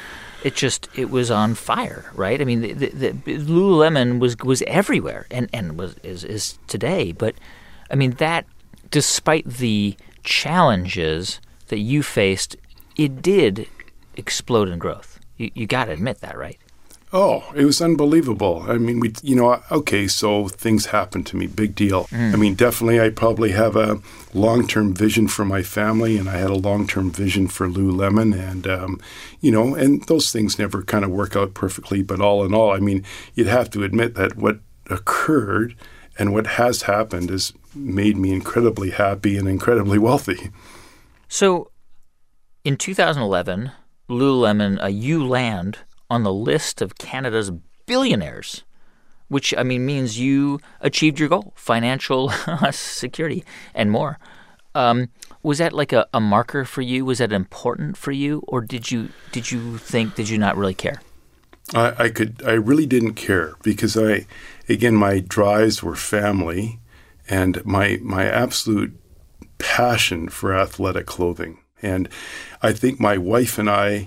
it was on fire, right? I mean, the Lululemon was everywhere and is today. But I mean, that despite the challenges that you faced, it did explode in growth. You got to admit that, right? Oh, it was unbelievable. I mean, so things happened to me. Big deal. I mean, definitely I probably have a long-term vision for my family, and I had a long-term vision for Lululemon, and, and those things never kind of work out perfectly. But all in all, I mean, you'd have to admit that what occurred and what has happened has made me incredibly happy and incredibly wealthy. So in 2011, Lululemon, you land on the list of Canada's billionaires, which, I mean, means you achieved your goal, financial security and more. Was that like a marker for you? Was that important for you? Or did you not really care? I really didn't care because my drives were family and my absolute passion for athletic clothing. And I think my wife and I,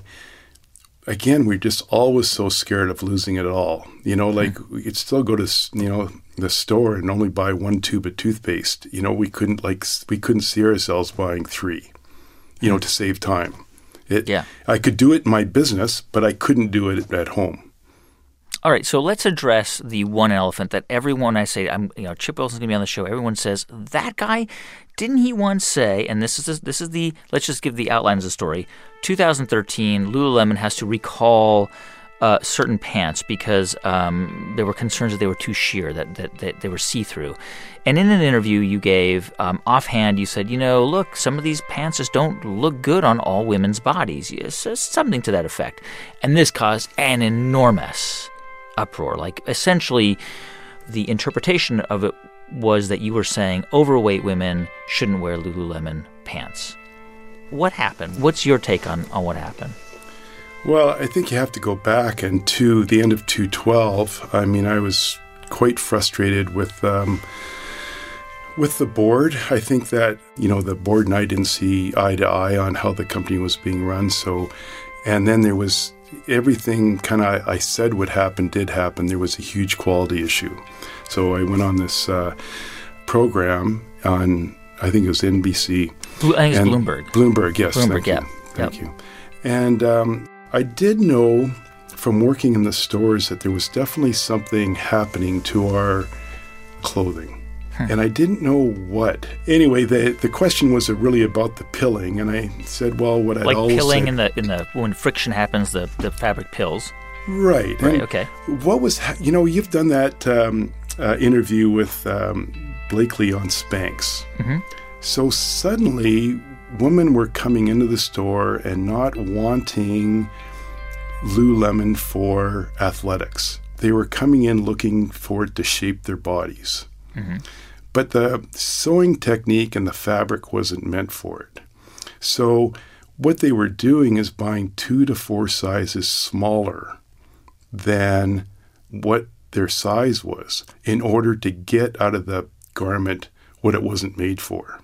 again, we're just always so scared of losing it all. We could still go to, the store and only buy one tube of toothpaste. We couldn't see ourselves buying 3, to save time. I could do it in my business, but I couldn't do it at home. All right, so let's address the one elephant that everyone I say, Chip Wilson's going to be on the show. Everyone says, that guy, didn't he once say, and this is the, let's just give the outline of the story. 2013, Lululemon has to recall certain pants because there were concerns that they were too sheer, that they were see-through. And in an interview you gave, offhand, you said, look, some of these pants just don't look good on all women's bodies. Something to that effect. And this caused an enormous uproar. Essentially, the interpretation of it was that you were saying overweight women shouldn't wear Lululemon pants. What happened? What's your take on what happened? Well, I think you have to go back and to the end of 2012. I mean, I was quite frustrated with the board. I think that, the board and I didn't see eye to eye on how the company was being run. And then there was everything I said would happen did happen. There was a huge quality issue. So I went on this program on, I think it was NBC. I think it's Bloomberg. Bloomberg, yes. Bloomberg, Thank you. And I did know from working in the stores that there was definitely something happening to our clothing. And I didn't know what. Anyway, the question was really about the pilling, and I said, well, what I'd always pilling said, in the when friction happens, the fabric pills. Right. Right. And Okay. what was, you've done that interview with Blakely on Spanx. Mm-hmm. So suddenly, women were coming into the store and not wanting Lululemon for athletics. They were coming in looking for it to shape their bodies. Mm-hmm. But the sewing technique and the fabric wasn't meant for it. So what they were doing is buying 2 to 4 sizes smaller than what their size was in order to get out of the garment what it wasn't made for.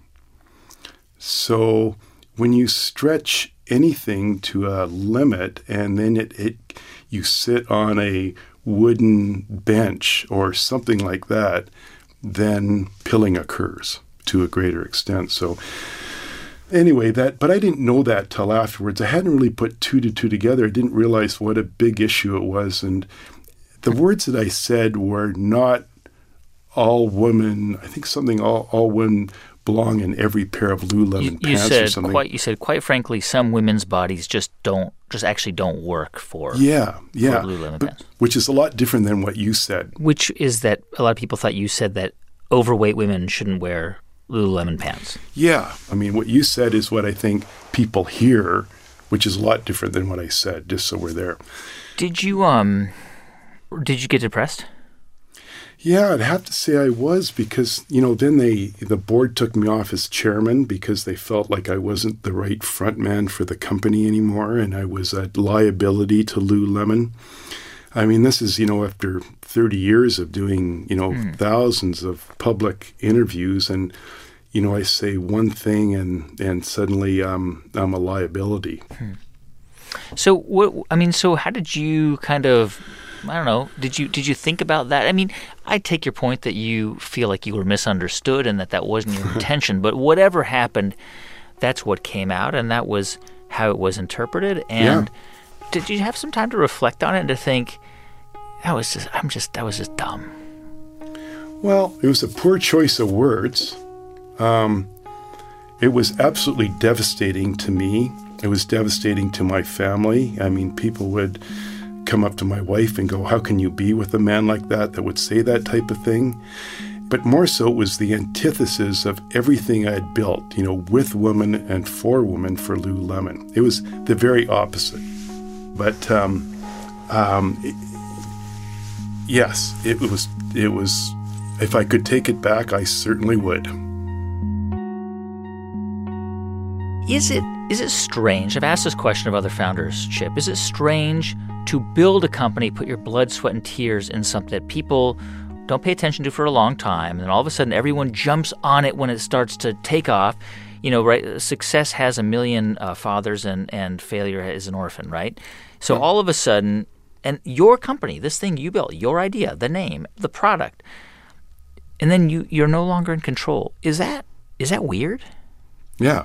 So when you stretch anything to a limit and then you sit on a wooden bench or something like that, then pilling occurs to a greater extent. So anyway, but I didn't know that till afterwards. I hadn't really put 2 to 2 together. I didn't realize what a big issue it was. And the words that I said were not all women. I think something all women belong in every pair of Lululemon pants or something. You said, quite frankly, some women's bodies just actually don't work for Lululemon pants. Which is a lot different than what you said. Which is that a lot of people thought you said that overweight women shouldn't wear Lululemon pants. Yeah. I mean, what you said is what I think people hear, which is a lot different than what I said, just so we're there. Did you get depressed? Yeah, I'd have to say I was because, then the board took me off as chairman because they felt like I wasn't the right front man for the company anymore and I was a liability to Lululemon. I mean, this is, after 30 years of doing, thousands of public interviews and, I say one thing and suddenly I'm a liability. So, so how did you kind of... I don't know. Did you think about that? I mean, I take your point that you feel like you were misunderstood and that wasn't your intention. But whatever happened, that's what came out, and that was how it was interpreted. And did you have some time to reflect on it and to think that was just dumb? Well, it was a poor choice of words. It was absolutely devastating to me. It was devastating to my family. I mean, people would come up to my wife and go, how can you be with a man like that would say that type of thing? But more so it was the antithesis of everything I had built, with women and for women for Lululemon. It was the very opposite. But yes, it was, if I could take it back, I certainly would. Is it strange? I've asked this question of other founders, Chip. Is it strange to build a company, put your blood, sweat, and tears in something that people don't pay attention to for a long time, and then all of a sudden everyone jumps on it when it starts to take off? Right? Success has a million fathers and failure is an orphan, right? So all of a sudden, and your company, this thing you built, your idea, the name, the product, and then you're no longer in control. Is that weird? Yeah,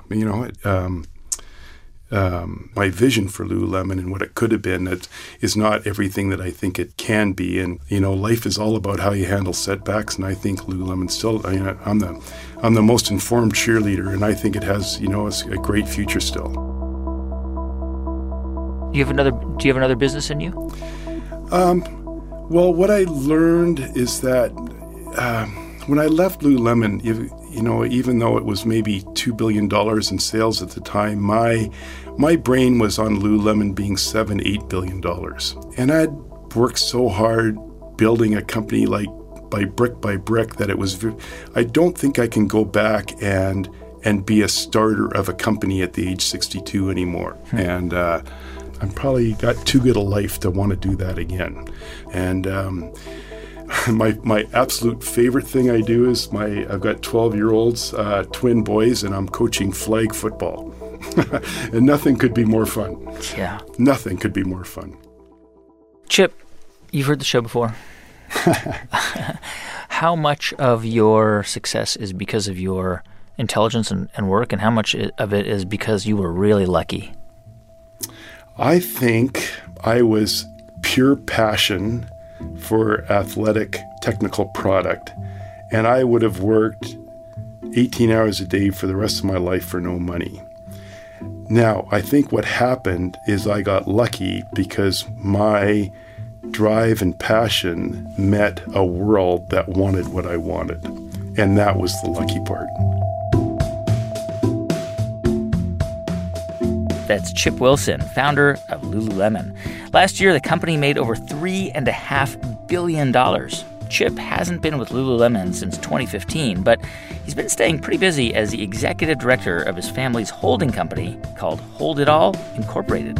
my vision for Lululemon and what it could have been, it is not everything that I think it can be. And, life is all about how you handle setbacks. And I think Lululemon still, I'm the most informed cheerleader, and I think it has, a great future still. Do you have another business in you? Well, what I learned is that when I left Lululemon, even though it was maybe $2 billion in sales at the time, my brain was on Lululemon being $7-8 billion. And I'd worked so hard building a company like by brick that it was, I don't think I can go back and be a starter of a company at the age 62 anymore. And I'm probably got too good a life to want to do that again. And my absolute favorite thing I do is I've got 12-year-olds, twin boys, and I'm coaching flag football. And nothing could be more fun. Yeah. Nothing could be more fun. Chip, you've heard the show before. How much of your success is because of your intelligence and work, and how much of it is because you were really lucky? I think I was pure passion for athletic technical product And I would have worked 18 hours a day for the rest of my life for no money. Now, I think what happened is I got lucky because my drive and passion met a world that wanted what I wanted. And that was the lucky part. That's Chip Wilson, founder of Lululemon. Last year, the company made over $3.5 billion. Chip hasn't been with Lululemon since 2015, but he's been staying pretty busy as the executive director of his family's holding company called Hold It All Incorporated.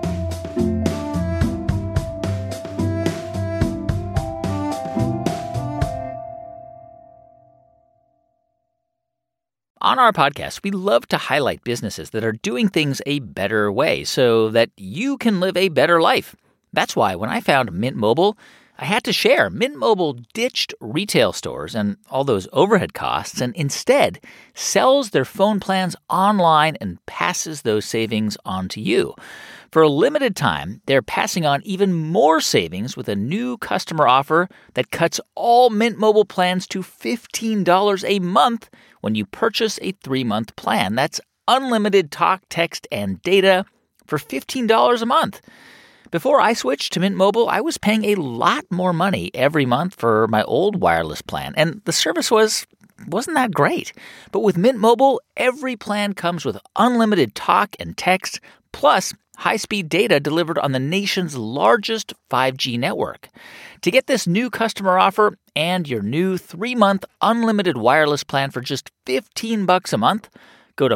On our podcast, we love to highlight businesses that are doing things a better way so that you can live a better life. That's why when I found Mint Mobile, I had to share. Mint Mobile ditched retail stores and all those overhead costs and instead sells their phone plans online and passes those savings on to you. For a limited time, they're passing on even more savings with a new customer offer that cuts all Mint Mobile plans to $15 a month when you purchase a 3-month plan. That's unlimited talk, text, and data for $15 a month. Before I switched to Mint Mobile, I was paying a lot more money every month for my old wireless plan, and the service wasn't that great. But with Mint Mobile, every plan comes with unlimited talk and text, plus high-speed data delivered on the nation's largest 5G network. To get this new customer offer and your new 3-month unlimited wireless plan for just $15 a month, go to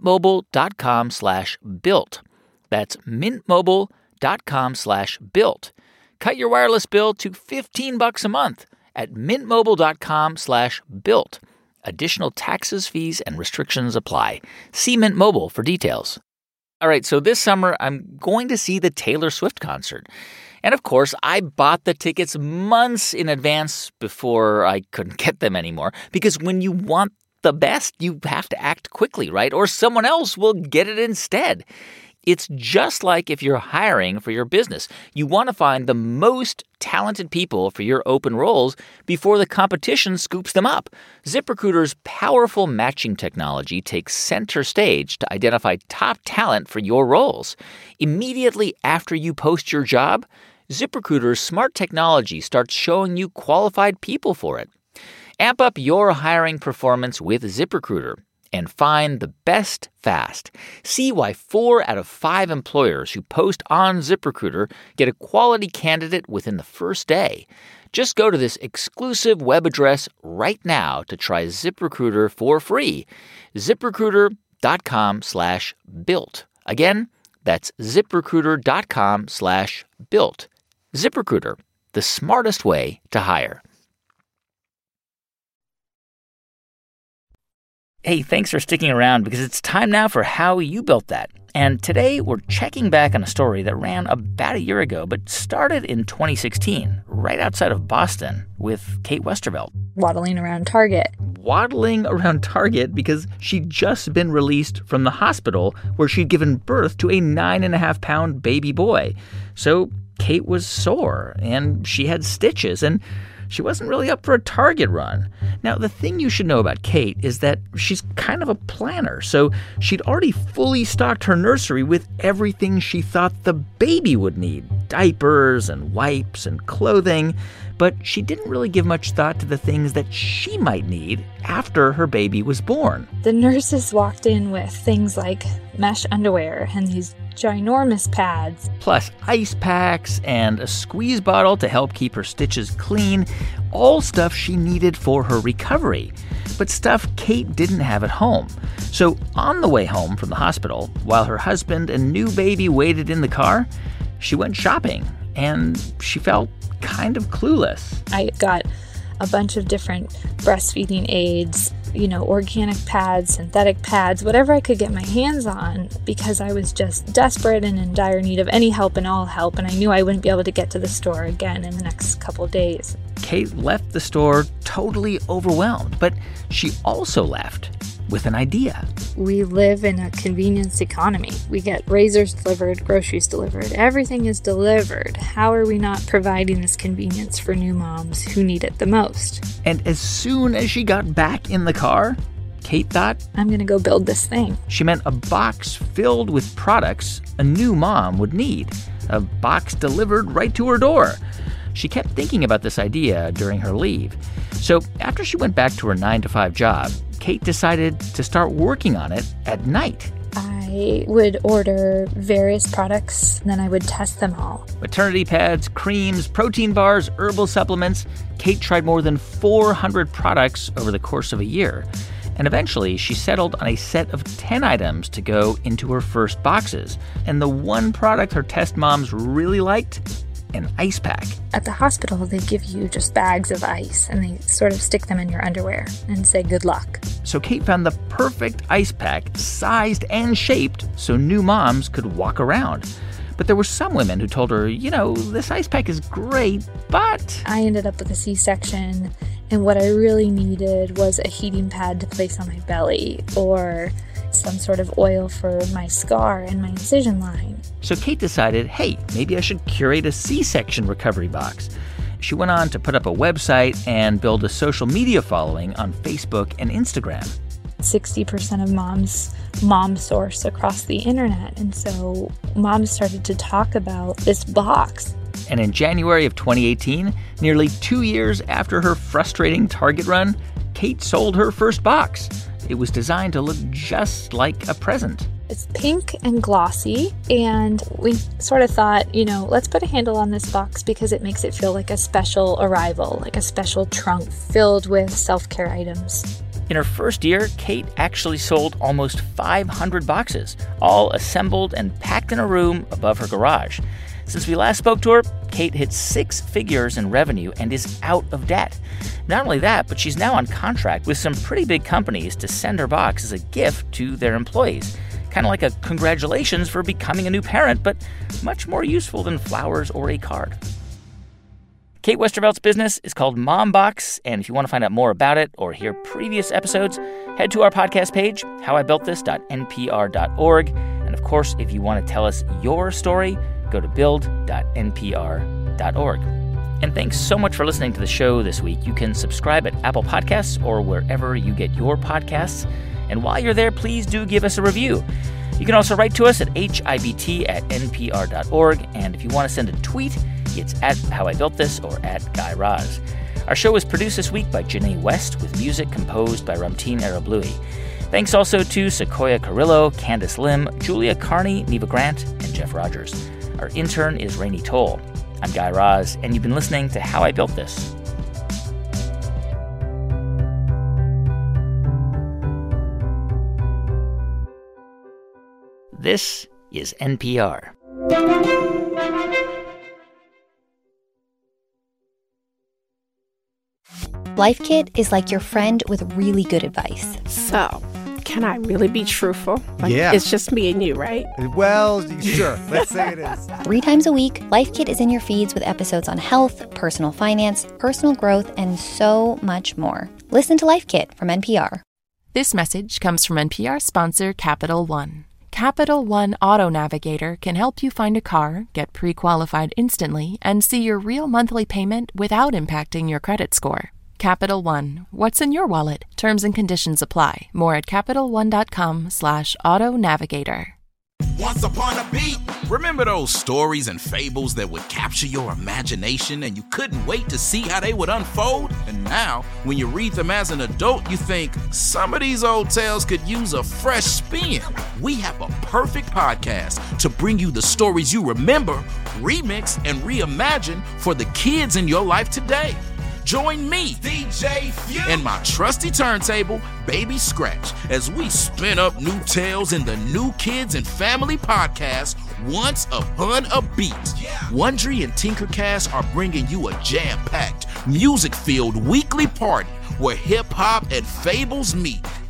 mintmobile.com/built. That's mintmobile.com/built. Cut your wireless bill to $15 a month at mintmobile.com/built. Additional taxes, fees, and restrictions apply. See Mint Mobile for details. All right, so this summer, I'm going to see the Taylor Swift concert. And of course, I bought the tickets months in advance before I couldn't get them anymore. Because when you want the best, you have to act quickly, right? Or someone else will get it instead. It's just like if you're hiring for your business. You want to find the most talented people for your open roles before the competition scoops them up. ZipRecruiter's powerful matching technology takes center stage to identify top talent for your roles. Immediately after you post your job, ZipRecruiter's smart technology starts showing you qualified people for it. Amp up your hiring performance with ZipRecruiter and find the best fast. See why 4 out of 5 employers who post on ZipRecruiter get a quality candidate within the first day. Just go to this exclusive web address right now to try ZipRecruiter for free. ZipRecruiter.com/built. Again, that's ZipRecruiter.com/built. ZipRecruiter, the smartest way to hire. Hey, thanks for sticking around because it's time now for How You Built That. And today we're checking back on a story that ran about a year ago but started in 2016, right outside of Boston, with Kate Westervelt. Waddling around Target because she'd just been released from the hospital where she'd given birth to a 9.5-pound baby boy. So Kate was sore and she had stitches and she wasn't really up for a Target run. Now, the thing you should know about Kate is that she's kind of a planner, so she'd already fully stocked her nursery with everything she thought the baby would need, diapers and wipes and clothing, but she didn't really give much thought to the things that she might need after her baby was born. The nurses walked in with things like mesh underwear and these ginormous pads. Plus ice packs and a squeeze bottle to help keep her stitches clean. All stuff she needed for her recovery. But stuff Kate didn't have at home. So on the way home from the hospital, while her husband and new baby waited in the car, she went shopping. And she felt kind of clueless. I got a bunch of different breastfeeding aids, organic pads, synthetic pads, whatever I could get my hands on, because I was just desperate and in dire need of any help and all help, and I knew I wouldn't be able to get to the store again in the next couple days. Kate left the store totally overwhelmed, but she also left with an idea. We live in a convenience economy. We get razors delivered, groceries delivered. Everything is delivered. How are we not providing this convenience for new moms who need it the most? And as soon as she got back in the car, Kate thought, I'm going to go build this thing. She meant a box filled with products a new mom would need. A box delivered right to her door. She kept thinking about this idea during her leave. So after she went back to her 9-to-5 job, Kate decided to start working on it at night. I would order various products, and then I would test them all. Maternity pads, creams, protein bars, herbal supplements. Kate tried more than 400 products over the course of a year. And eventually, she settled on a set of 10 items to go into her first boxes. And the one product her test moms really liked? An ice pack. At the hospital, they give you just bags of ice, and they sort of stick them in your underwear and say good luck. So Kate found the perfect ice pack, sized and shaped so new moms could walk around. But there were some women who told her, this ice pack is great, but... I ended up with a C-section, and what I really needed was a heating pad to place on my belly, or some sort of oil for my scar and my incision line. So Kate decided, hey, maybe I should curate a C-section recovery box. She went on to put up a website and build a social media following on Facebook and Instagram. 60% of moms mom source across the internet, and so moms started to talk about this box. And in January of 2018, nearly 2 years after her frustrating Target run, Kate sold her first box. It was designed to look just like a present. It's pink and glossy, and we sort of thought, let's put a handle on this box because it makes it feel like a special arrival, like a special trunk filled with self-care items. In her first year, Kate actually sold almost 500 boxes, all assembled and packed in a room above her garage. Since we last spoke to her, Kate hit 6 figures in revenue and is out of debt. Not only that, but she's now on contract with some pretty big companies to send her box as a gift to their employees. Kind of like a congratulations for becoming a new parent, but much more useful than flowers or a card. Kate Westervelt's business is called MomBox, and if you want to find out more about it or hear previous episodes, head to our podcast page, howibuiltthis.npr.org. And of course, if you want to tell us your story, go to build.npr.org. And thanks so much for listening to the show this week. You can subscribe at Apple Podcasts or wherever you get your podcasts. And while you're there, please do give us a review. You can also write to us at hibt@npr.org. And if you want to send a tweet, it's at HowIBuiltThis or at Guy Raz. Our show was produced this week by Janae West with music composed by Ramtin Arablouei. Thanks also to Sequoia Carrillo, Candace Lim, Julia Carney, Neva Grant, and Jeff Rogers. Our intern is Rainey Toll. I'm Guy Raz, and you've been listening to How I Built This. This is NPR. Life Kit is like your friend with really good advice. So, can I really be truthful? Yeah. It's just me and you, right? Well, sure. Let's say it is. 3 times a week, Life Kit is in your feeds with episodes on health, personal finance, personal growth, and so much more. Listen to Life Kit from NPR. This message comes from NPR sponsor Capital One. Capital One Auto Navigator can help you find a car, get pre-qualified instantly, and see your real monthly payment without impacting your credit score. Capital One. What's in your wallet? Terms and conditions apply. More at CapitalOne.com/auto navigator. Once upon a beat. Remember those stories and fables that would capture your imagination and you couldn't wait to see how they would unfold? And now, when you read them as an adult, you think some of these old tales could use a fresh spin. We have a perfect podcast to bring you the stories you remember, remix, and reimagine for the kids in your life today. Join me, DJ Few, and my trusty turntable, Baby Scratch, as we spin up new tales in the New Kids and Family podcast, Once Upon a Beat. Wondery and Tinkercast are bringing you a jam-packed, music-filled weekly party where hip-hop and fables meet.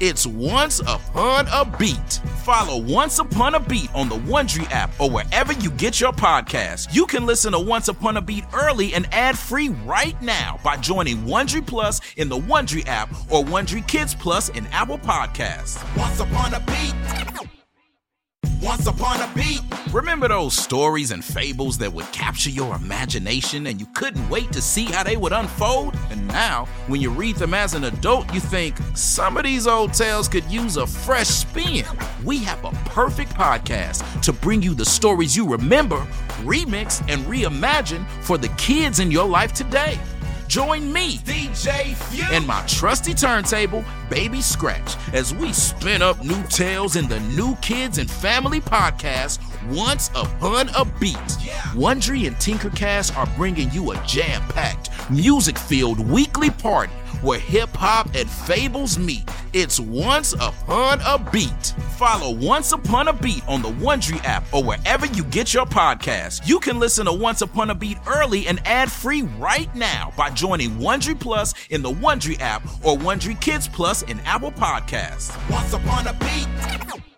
It's Once Upon a Beat. Follow Once Upon a Beat on the Wondery app or wherever you get your podcasts. You can listen to Once Upon a Beat early and ad-free right now by joining Wondery Plus in the Wondery app or Wondery Kids Plus in Apple Podcasts. Once Upon a Beat. Once Upon a Beat. Remember those stories and fables that would capture your imagination and you couldn't wait to see how they would unfold? And now, when you read them as an adult, you think, some of these old tales could use a fresh spin. We have a perfect podcast to bring you the stories you remember, remix, and reimagine for the kids in your life today. Join me, DJ Few, and my trusty turntable, Baby Scratch, as we spin up new tales in the New Kids and Family podcast, Once Upon a Beat. Wondery and Tinkercast are bringing you a jam-packed, music-filled weekly party where hip-hop and fables meet. It's Once Upon a Beat. Follow Once Upon a Beat on the Wondery app or wherever you get your podcasts. You can listen to Once Upon a Beat early and ad-free right now by joining Wondery Plus in the Wondery app or Wondery Kids Plus in Apple Podcasts. Once Upon a Beat.